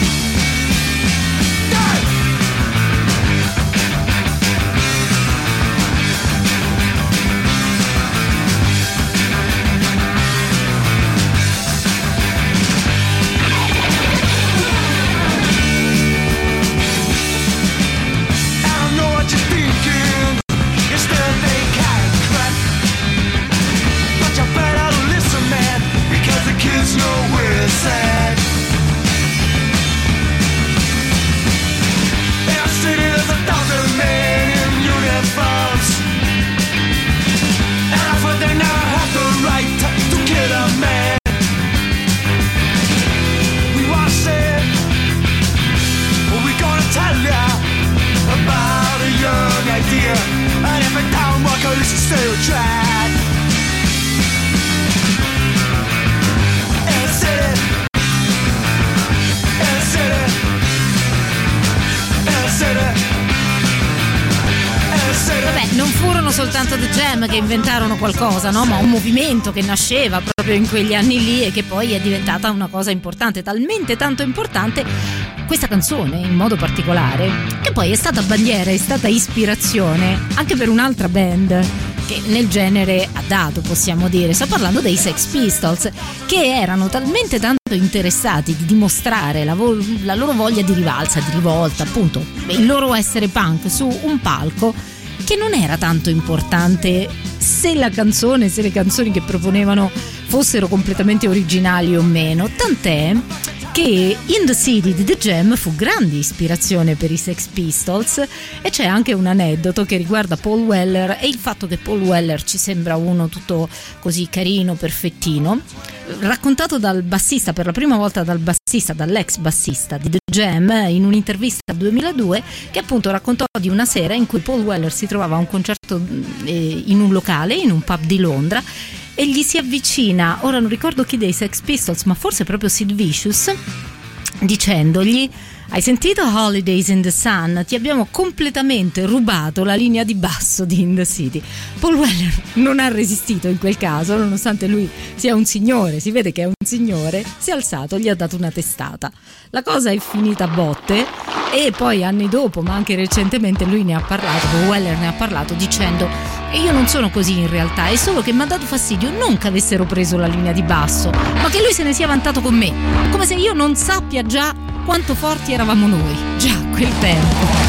Soltanto The Jam che inventarono qualcosa, no? Ma un movimento che nasceva proprio in quegli anni lì e che poi è diventata una cosa importante, talmente tanto importante questa canzone in modo particolare, che poi è stata bandiera, è stata ispirazione anche per un'altra band che nel genere ha dato, possiamo dire. Sto parlando dei Sex Pistols, che erano talmente tanto interessati di dimostrare la loro voglia di rivalsa, di rivolta, appunto il loro essere punk su un palco, che non era tanto importante se le canzoni che proponevano fossero completamente originali o meno, tant'è che In the City di The Jam fu grande ispirazione per i Sex Pistols. E c'è anche un aneddoto che riguarda Paul Weller e il fatto che Paul Weller ci sembra uno tutto così carino, perfettino, raccontato dal bassista, per la prima volta dall'ex bassista di The Jam, in un'intervista del 2002, che appunto raccontò di una sera in cui Paul Weller si trovava a un concerto in un locale, in un pub di Londra, e gli si avvicina, ora non ricordo chi dei Sex Pistols, ma forse proprio Sid Vicious, dicendogli: hai sentito Holidays in the Sun? Ti abbiamo completamente rubato la linea di basso di In the City. Paul Weller non ha resistito in quel caso, nonostante lui sia un signore, si vede che è un signore, si è alzato, gli ha dato una testata. La cosa è finita a botte e poi anni dopo, ma anche recentemente, lui ne ha parlato, Paul Weller ne ha parlato dicendo: e io non sono così in realtà, è solo che mi ha dato fastidio non che avessero preso la linea di basso, ma che lui se ne sia vantato con me, come se io non sappia già quanto forti eravamo noi, già a quel tempo.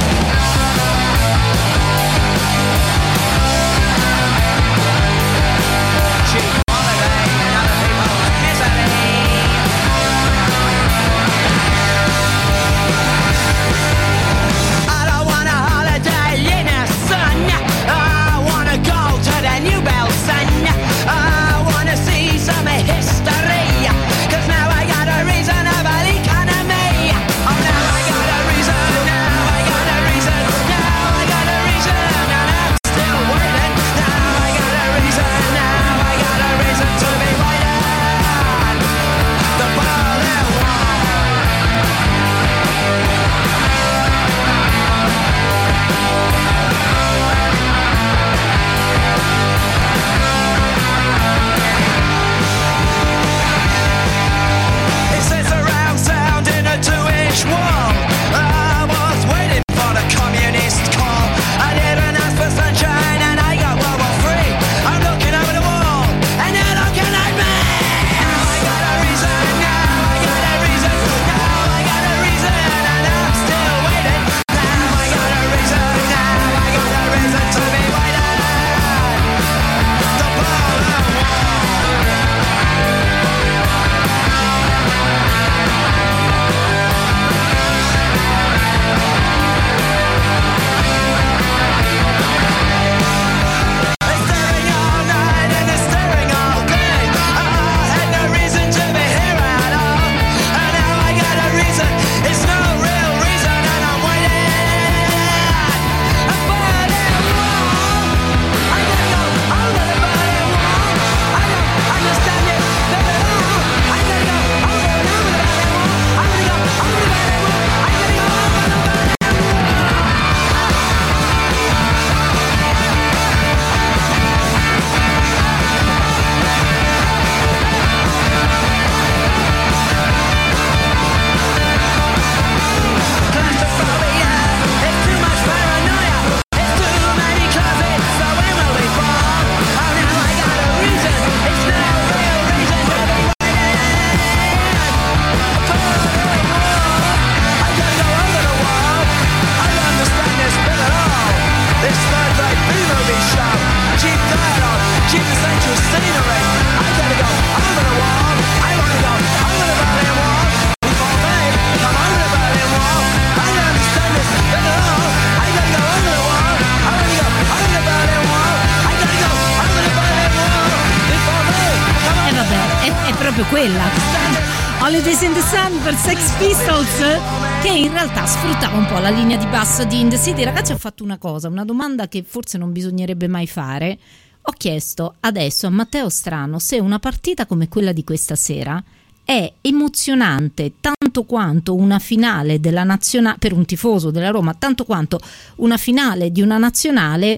Quella Holidays in the Sun per Sex Pistols, che in realtà sfruttava un po' la linea di basso di In the City. Ragazzi, ho fatto una domanda che forse non bisognerebbe mai fare. Ho chiesto adesso a Matteo Strano se una partita come quella di questa sera è emozionante tanto quanto una finale della nazionale per un tifoso della Roma, tanto quanto una finale di una nazionale,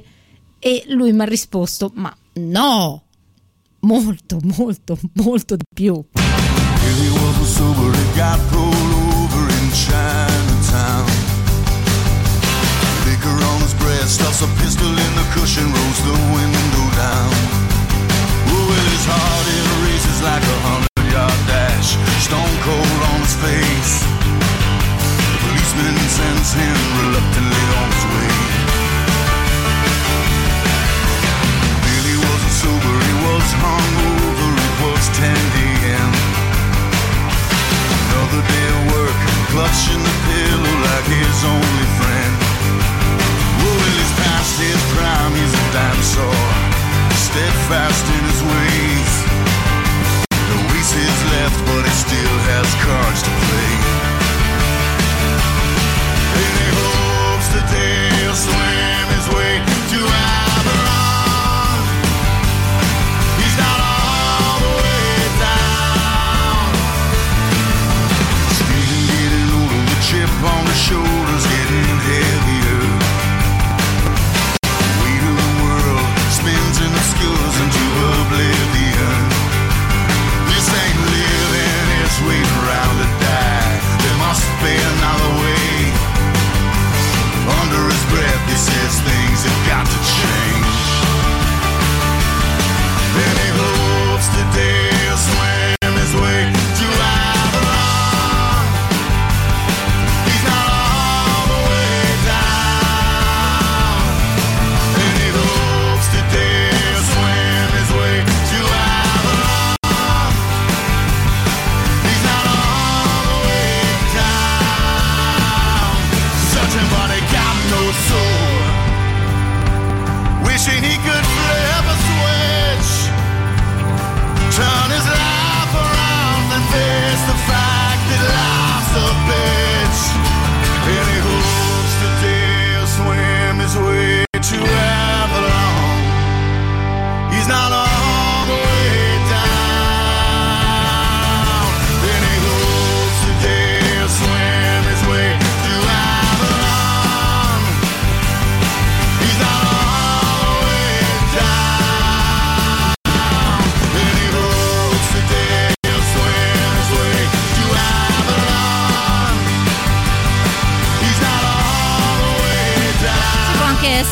e lui mi ha risposto: ma no, molto molto molto di più. He wasn't sober, he got pulled over in Chinatown. Liquor on his breast, stuffs a pistol in the cushion, rolls the window down. Oh, well, his heart it races like 100-yard dash, stone cold on his face. The policeman sends him reluctantly on his way. Billy wasn't sober, he was hungover, it was 10 a.m. Another day of work, clutching the pillow like his only friend. Oh, well, he's past his prime, he's a dinosaur, steadfast in his ways. The waste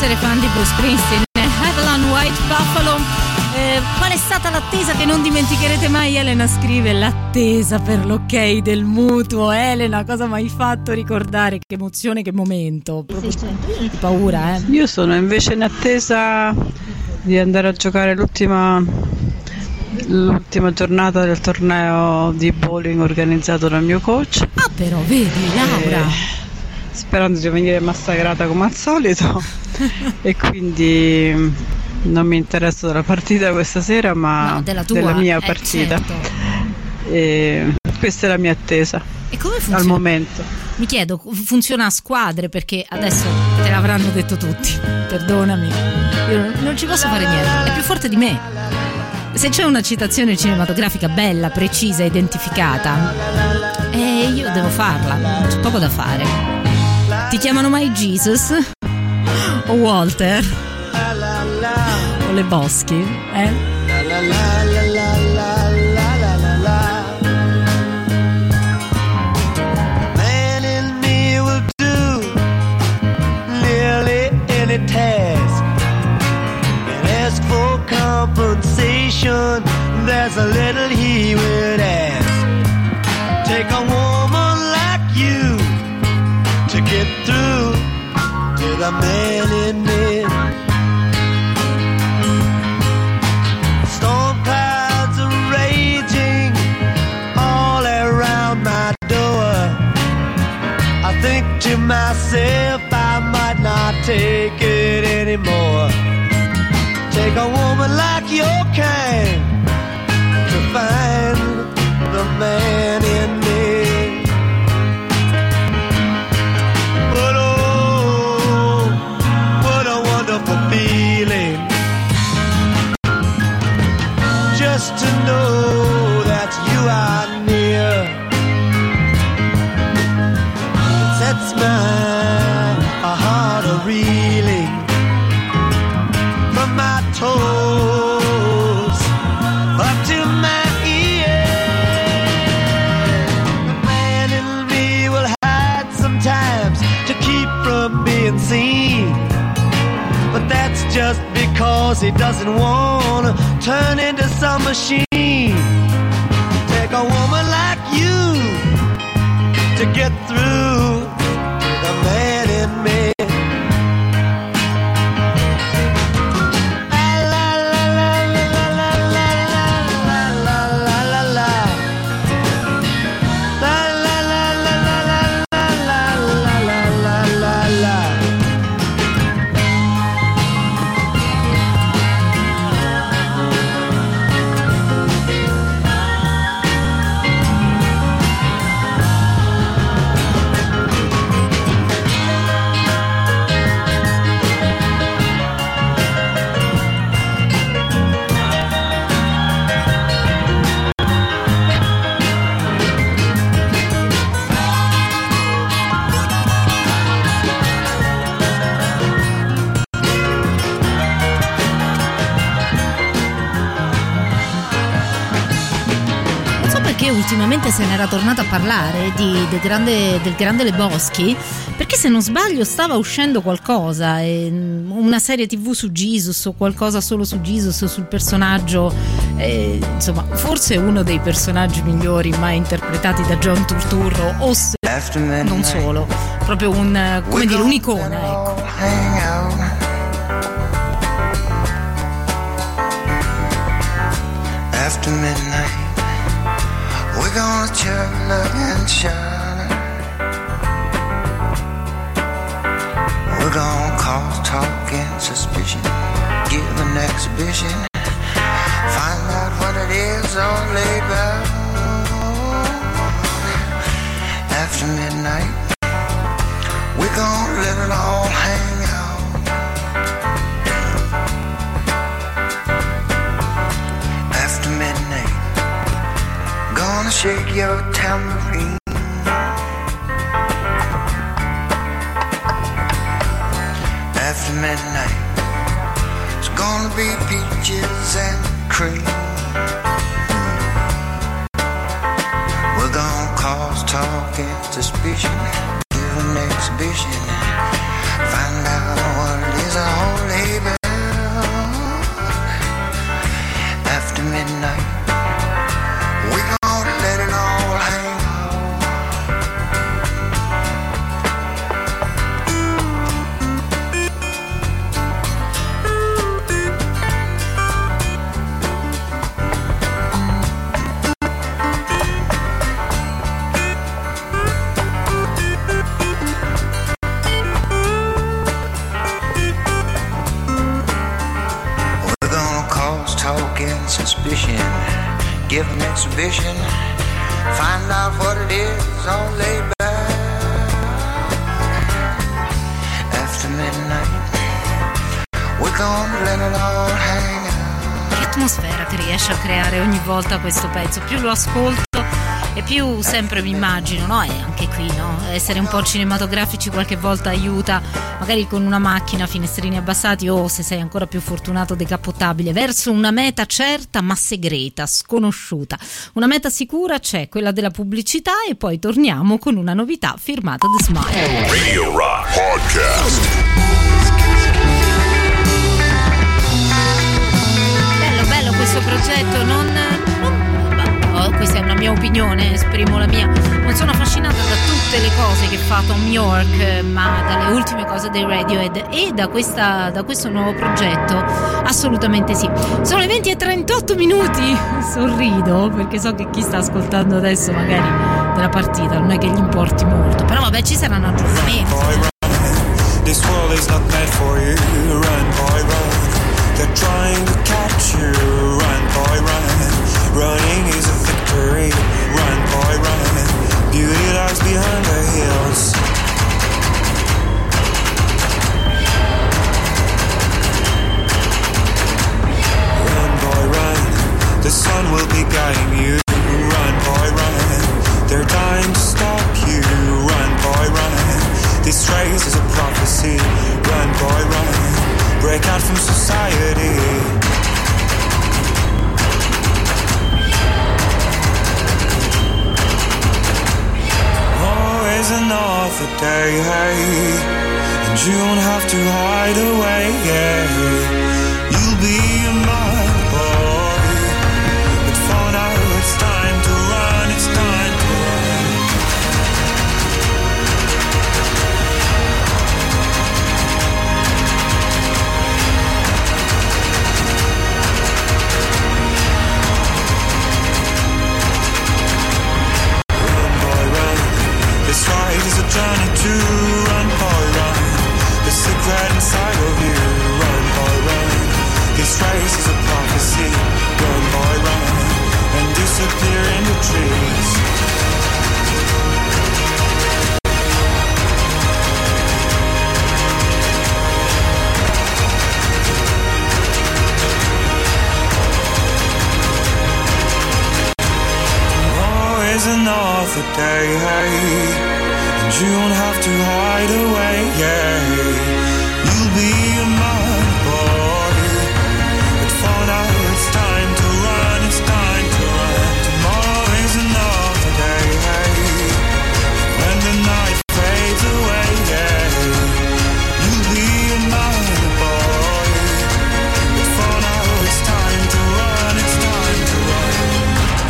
essere fan di Bruce Springsteen. Avalon White Buffalo. Qual è stata l'attesa che non dimenticherete mai? Elena scrive: l'attesa per l'ok del mutuo. Elena, cosa mi hai fatto ricordare? Che emozione, che momento. Proprio di paura, Io sono invece in attesa di andare a giocare l'ultima giornata del torneo di bowling organizzato dal mio coach. Ah, però vedi, Laura, sperando di venire massacrata come al solito e quindi non mi interessa della partita questa sera, ma della mia partita. Certo. E questa è la mia attesa. E come funziona? Al momento. Mi chiedo, funziona a squadre? Perché adesso te l'avranno detto tutti. Perdonami, io non ci posso fare niente, è più forte di me. Se c'è una citazione cinematografica bella, precisa, identificata, io devo farla, c'è poco da fare. Ti chiamano mai Jesus? O Walter? O Le Boschi? Man in me will do nearly any task and ask for compensation. There's a little he would ask. Take a woman like you to get through to the man in me. Storm clouds are raging all around my door. I think to myself I might not take it anymore. Take a woman like your kind to find the man in me. But oh, what a wonderful feeling just to know that you are near. It sets my heart a-reeling from my toes up to my ears. The man in me will hide sometimes to keep from being seen, but that's just because he doesn't want to turn into some machine. Take a woman like you to get through the man in me. Ultimamente se n'era tornato a parlare del grande Le Boschi, perché se non sbaglio stava uscendo qualcosa, una serie TV su Jesus o qualcosa solo su Jesus o sul personaggio, insomma forse uno dei personaggi migliori mai interpretati da John Turturro, o se non solo, proprio un'icona, ecco. After midnight we're gonna chill and shine. We're gonna cause talk and suspicion, give an exhibition, find out what it is all about. After midnight, we're gonna let it all hang out. After midnight, gonna shake your tambourine. After midnight, it's gonna be peaches and cream. We're gonna cause talk and suspicion, give an exhibition, find out what it is all find out what it is all laid back. After midnight, we're gonna let it all hang out. Che atmosfera che riesce a creare ogni volta questo pezzo, più lo ascolto e più sempre mi immagino, no? E anche qui, no? Essere un po' cinematografici qualche volta aiuta, magari con una macchina, finestrini abbassati o, se sei ancora più fortunato, decappottabile, verso una meta certa ma segreta, sconosciuta. Una meta sicura c'è, quella della pubblicità, e poi torniamo con una novità firmata The Smile. Radio Rock Podcast. Bello questo progetto, questa è una mia opinione, esprimo la mia. Non sono affascinata da tutte le cose che fa Tom York, ma dalle ultime cose dei Radiohead e da questo nuovo progetto assolutamente sì. Sono le 20:38 minuti. Sorrido perché so che chi sta ascoltando adesso magari della partita non è che gli importi molto, però vabbè, ci saranno aggiustamenti. This world is not meant for you. Run, boy, run. They're trying to catch you. Run, boy, run. Running is a victory. Run, boy, run. Beauty lies behind the hills. Run, boy, run. The sun will be guiding you. Run, boy, run. They're dying to stop you. Run, boy, run. This race is a prophecy. Run, boy, run. Break out from society. Always another day, hey, and you don't have to hide away, yeah. You'll be a my boy, but for now it's time to run, it's time to run. This ride is a journey to run, boy, run. The secret inside of you, run, boy, run. This race is a prophecy, run, boy, run. And disappear in the trees. Always another day, hey, and you don't have to hide away, yeah. You'll be a my boy, but for now it's time to run, it's time to run. Tomorrow is another day, hey, when the night fades away, yeah. You'll be a my boy, but for now it's time to run, it's time to run.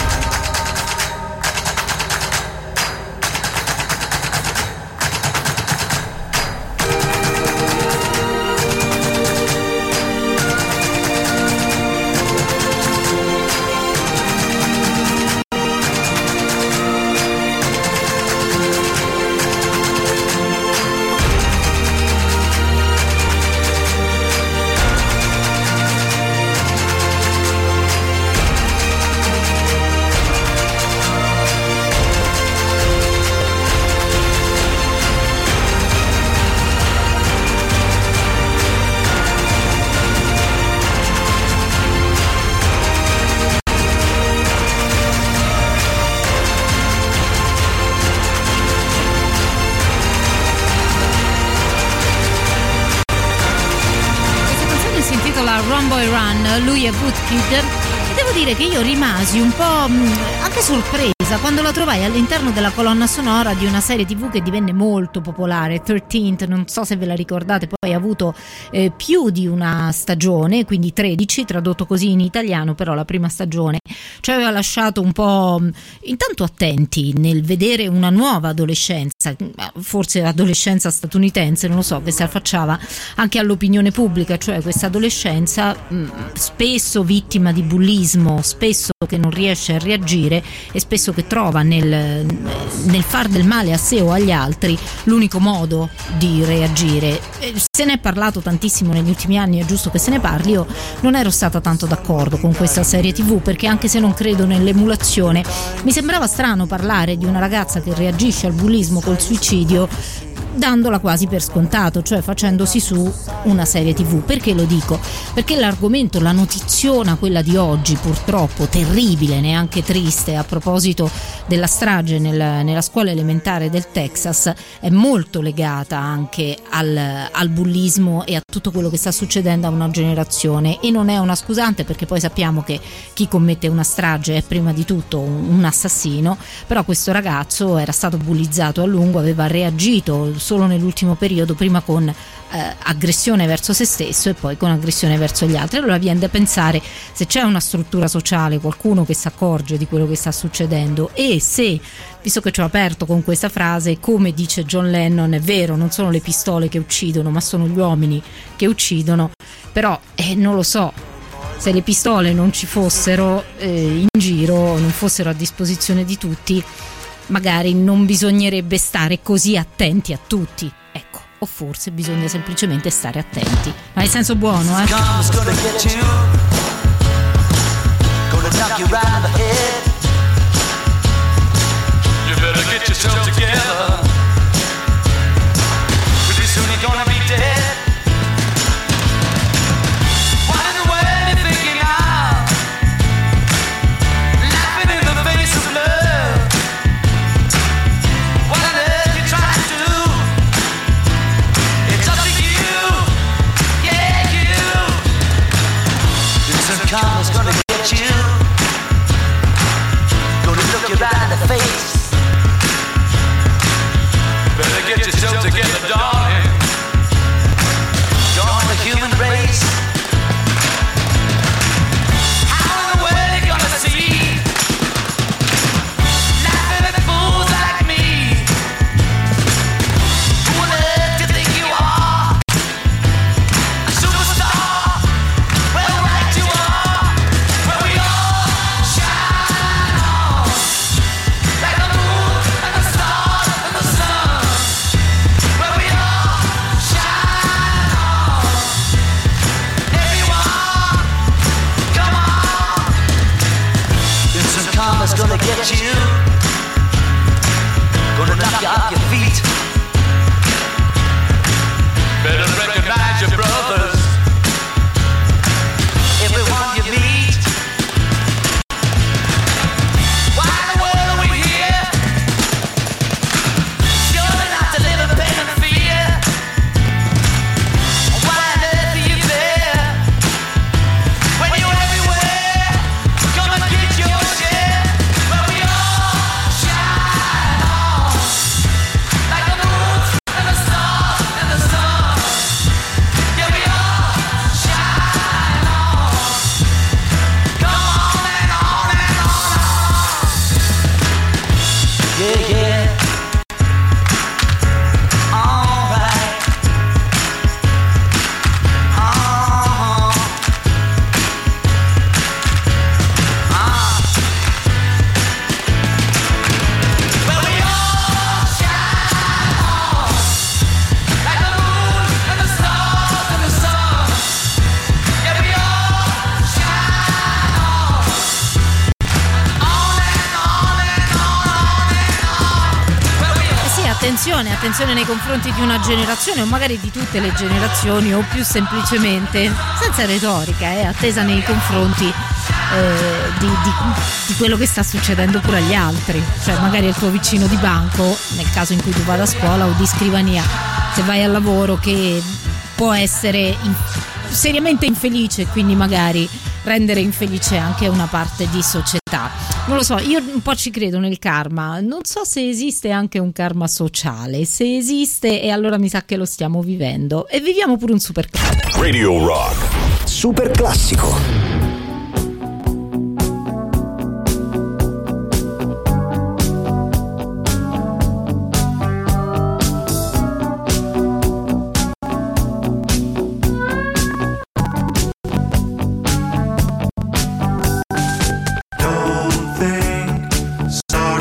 Run Boy Run, lui è Woodkid, e devo dire che io rimasi un po' anche sorpresa quando la trovai all'interno della colonna sonora di una serie TV che divenne molto popolare, 13th, non so se ve la ricordate, poi ha avuto più di una stagione, quindi 13, tradotto così in italiano, però la prima stagione ci aveva lasciato un po' intanto attenti nel vedere una nuova adolescenza, forse adolescenza statunitense, non lo so, che si affacciava anche all'opinione pubblica, cioè questa adolescenza spesso vittima di bullismo, spesso che non riesce a reagire e spesso senso che trova nel far del male a sé o agli altri l'unico modo di reagire. Se ne è parlato tantissimo negli ultimi anni, è giusto che se ne parli. Io non ero stata tanto d'accordo con questa serie TV, perché anche se non credo nell'emulazione, mi sembrava strano parlare di una ragazza che reagisce al bullismo col suicidio dandola quasi per scontato, cioè facendosi su una serie TV. Perché lo dico? Perché l'argomento, la notiziona, quella di oggi, purtroppo terribile, neanche triste, a proposito della strage nella scuola elementare del Texas, è molto legata anche al bullismo e a tutto quello che sta succedendo a una generazione, e non è una scusante, perché poi sappiamo che chi commette una strage è prima di tutto un assassino. Però questo ragazzo era stato bullizzato a lungo, aveva reagito solo nell'ultimo periodo, prima con aggressione verso se stesso e poi con aggressione verso gli altri. Allora viene da pensare se c'è una struttura sociale, qualcuno che si accorge di quello che sta succedendo, e se, visto che ci ho aperto con questa frase, come dice John Lennon, è vero, non sono le pistole che uccidono, ma sono gli uomini che uccidono. Però non lo so, se le pistole non ci fossero in giro, non fossero a disposizione di tutti, magari non bisognerebbe stare così attenti a tutti, ecco, o forse bisogna semplicemente stare attenti, ma in senso buono, eh? Karma's gonna get you. Gonna look you right in the face. Better get yourself together, darling. Join the human race. How in the world you gonna see? Laughing at fools like me. Who on earth do you think you are? A superstar? Well, right you are. Karma's gonna get you. Gonna knock you off your feet. Better recognize your brothers. Everyone you meet. Why in the world are we here? Surely not to live in pain and fear. Why on earth are you there? When you're everywhere, come and get your share. Attenzione nei confronti di una generazione, o magari di tutte le generazioni, o più semplicemente, senza retorica, attesa nei confronti di quello che sta succedendo pure agli altri. Cioè magari è il tuo vicino di banco, nel caso in cui tu vada a scuola, o di scrivania se vai al lavoro, che può essere seriamente infelice, quindi magari rendere infelice anche una parte di società. Non lo so, io un po' ci credo nel karma, non so se esiste anche un karma sociale. Se esiste, e allora mi sa che lo stiamo vivendo, e viviamo pure un super classico. Radio Rock super classico. So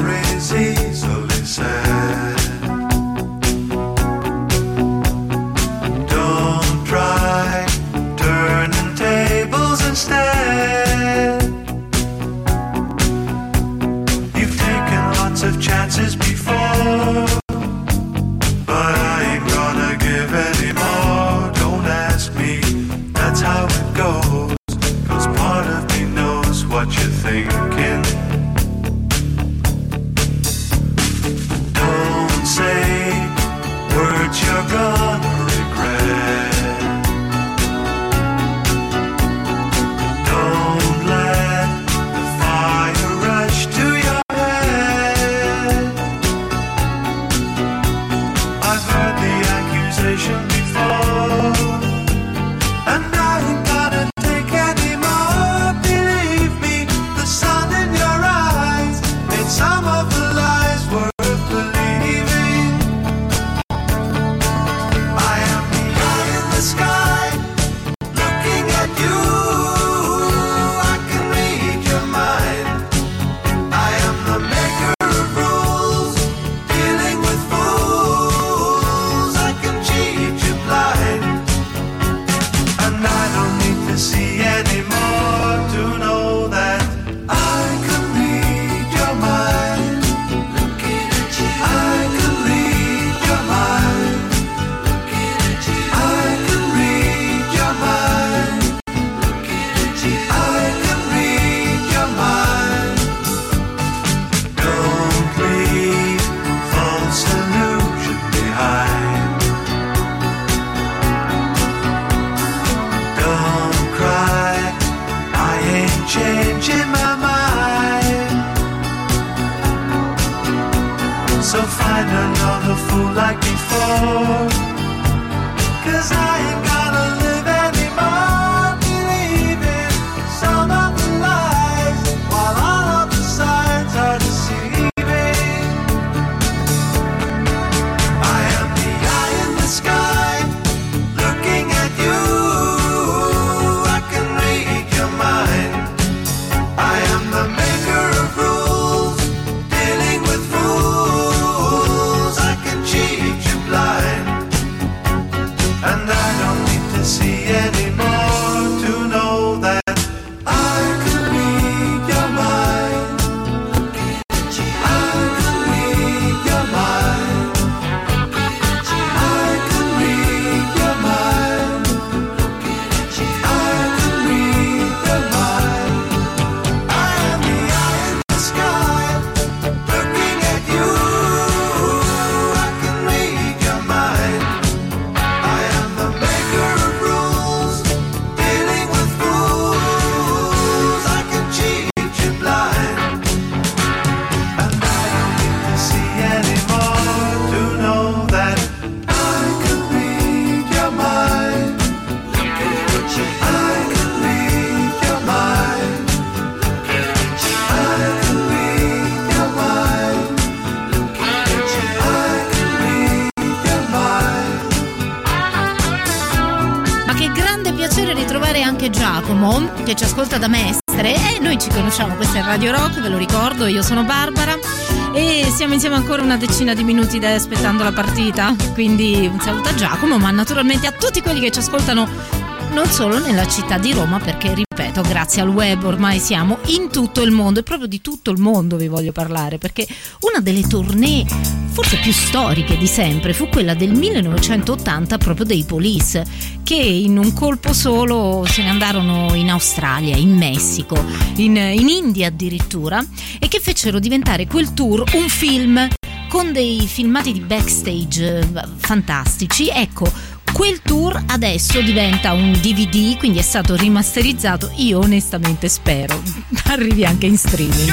lots of chances before, but I ain't gonna give any more. Don't ask me, that's how it goes, 'cause part of me knows what you're thinking. Don't say words you're gonna regret. Don't let the fire rush to your head. I've heard the accusation before, and I ain't gonna take any more. Believe me, the sun in your eyes made some of the lies worth believing. I am the eye in the sky, looking at you. I can read your mind. I am the maker of rules, dealing with fools. I can cheat you blind, and I don't need to see anymore to know that I can read your mind. Looking at you, I can read your mind. Looking at you, I can read your mind. Looking at you, I can read your mind. Don't leave false illusion behind. Don't cry, I ain't changing my mind. So find another fool like before, 'cause I ain't gonna live anymore believing some of the lies, while all of the signs are deceiving. I am the eye in the sky, looking at you. I can read your mind. I am the maker of rules, dealing with fools. I can cheat you blind, and I don't need to see anymore to know that I can read your mind. I can read your mind. I can read your mind. I can read your mind. I am the eye in the sky, looking at you. I can read your mind. I am the maker of rules, dealing with fools. I can cheat you blind, and I don't need to see anymore to know that I can read your mind. I can read your mind. I can read your mind. I can read your mind. Ma che grande piacere ritrovare anche Giacomo che ci ascolta da Mestre, e noi ci conosciamo, questa è Radio Rock, ve lo ricordo, io sono Barbara e siamo insieme ancora una decina di minuti aspettando la partita, quindi un saluto a Giacomo, ma naturalmente a tutti quelli che ci ascoltano non solo nella città di Roma, perché ripeto, grazie al web ormai siamo in tutto il mondo, e proprio di tutto il mondo vi voglio parlare, perché una delle tournée forse più storiche di sempre fu quella del 1980 proprio dei Police, che in un colpo solo se ne andarono in Australia, in Messico, in India addirittura, e che fecero diventare quel tour un film con dei filmati di backstage fantastici. Ecco, quel tour adesso diventa un DVD, quindi è stato rimasterizzato. Io onestamente spero arrivi anche in streaming.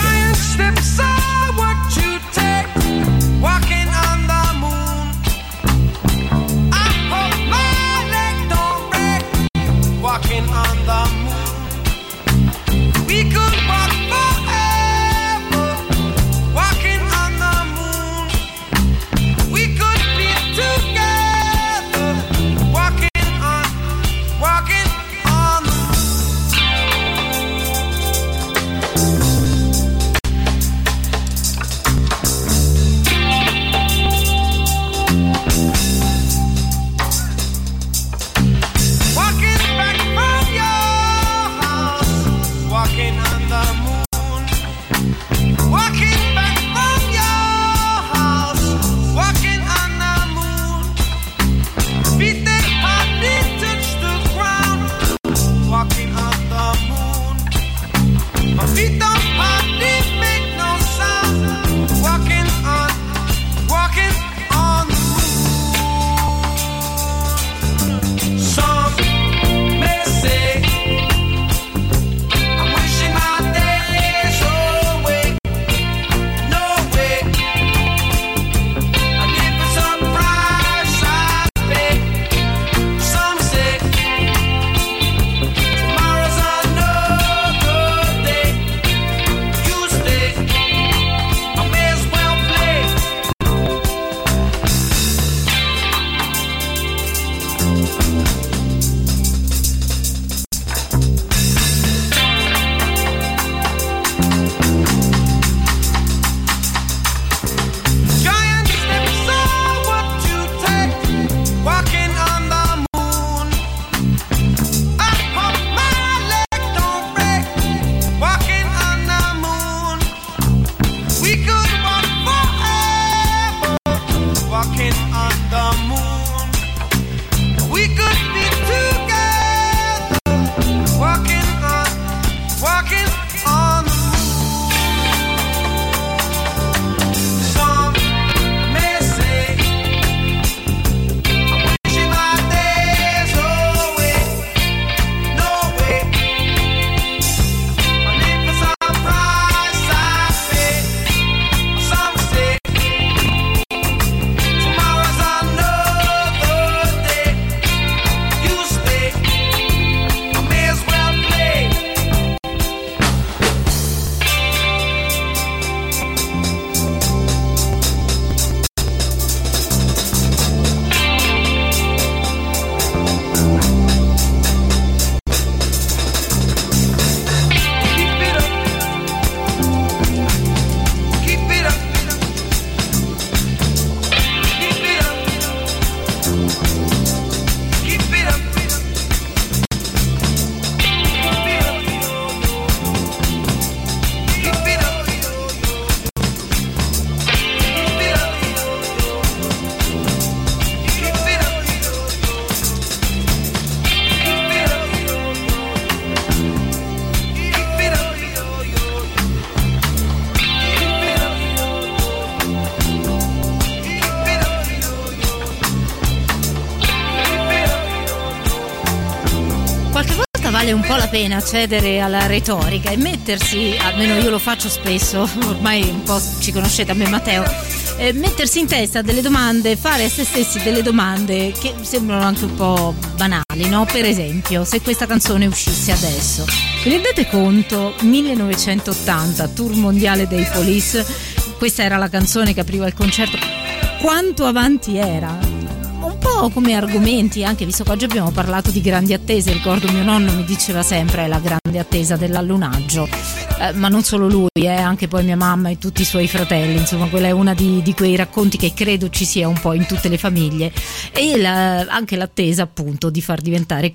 vale un po' la pena cedere alla retorica e mettersi, almeno io lo faccio spesso, ormai un po' ci conoscete a me Matteo, mettersi in testa delle domande, fare a se stessi delle domande che sembrano anche un po' banali, no? Per esempio, se questa canzone uscisse adesso, vi rendete conto? 1980, tour mondiale dei Police, questa era la canzone che apriva il concerto, quanto avanti era? Un po' come argomenti, anche visto che oggi abbiamo parlato di grandi attese, ricordo mio nonno mi diceva sempre la grande attesa dell'allunaggio, ma non solo lui, anche poi mia mamma e tutti i suoi fratelli, insomma quella è una di quei racconti che credo ci sia un po' in tutte le famiglie, e anche l'attesa appunto di far diventare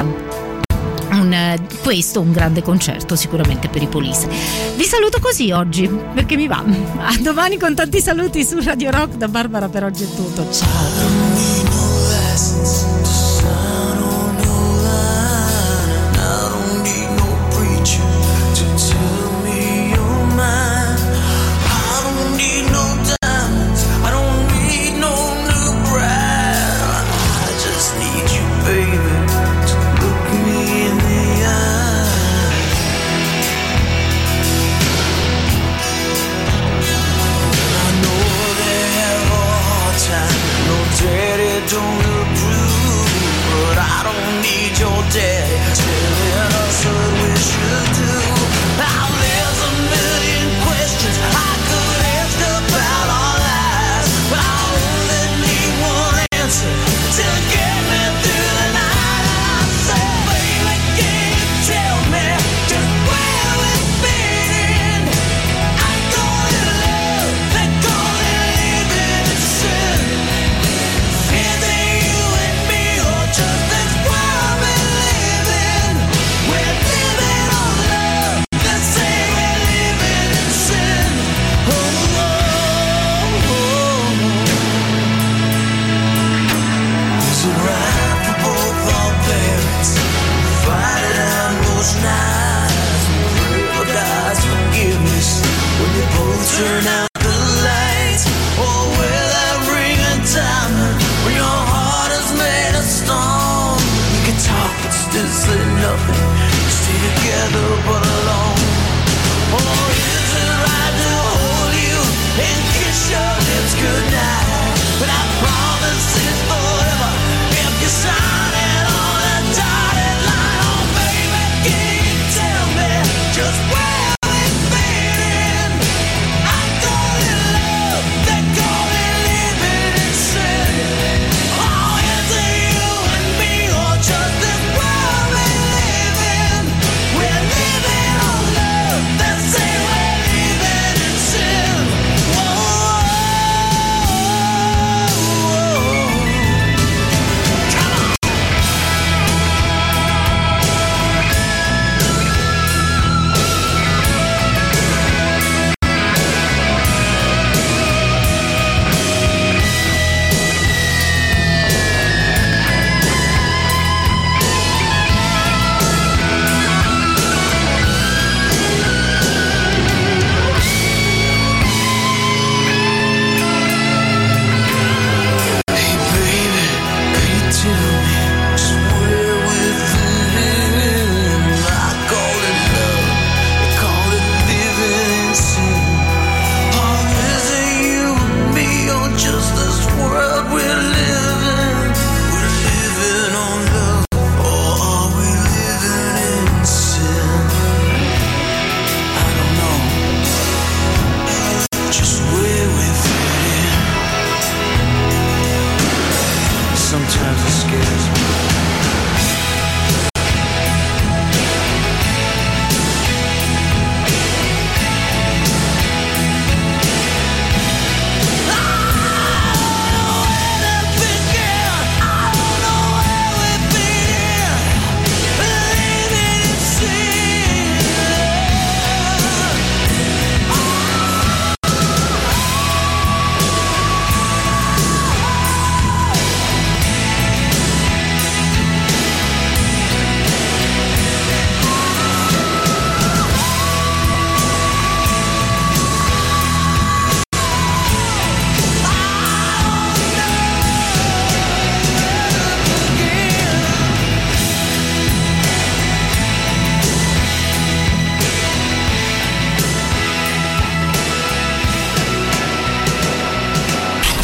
questo un grande concerto sicuramente per i Police. Vi saluto così oggi perché mi va. A domani con tanti saluti su Radio Rock. Da Barbara per oggi è tutto, ciao. Don't approve, but I don't need your daddy telling us what we should do. Now there's a million questions I could ask about our lives, but I only need one answer to get me through the night. I say, baby, can you tell me just where we've been? I call it love, they call it living in sin. Turn out the lights, or will I bring a time when your heart is made of stone? We can talk but still say nothing, stay together but alone. Or is it right to hold you and kiss your lips goodnight? But I promise it's forever if you sign it on a dotted line. Oh baby, can you tell me just where? We're living on love, that's it.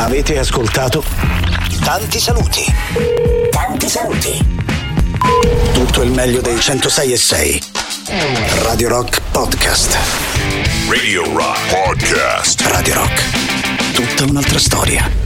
Avete ascoltato Tanti saluti. Tanti saluti. Tutto il meglio dei 106.6. Radio Rock Podcast. Radio Rock Podcast. Radio Rock. Tutta un'altra storia.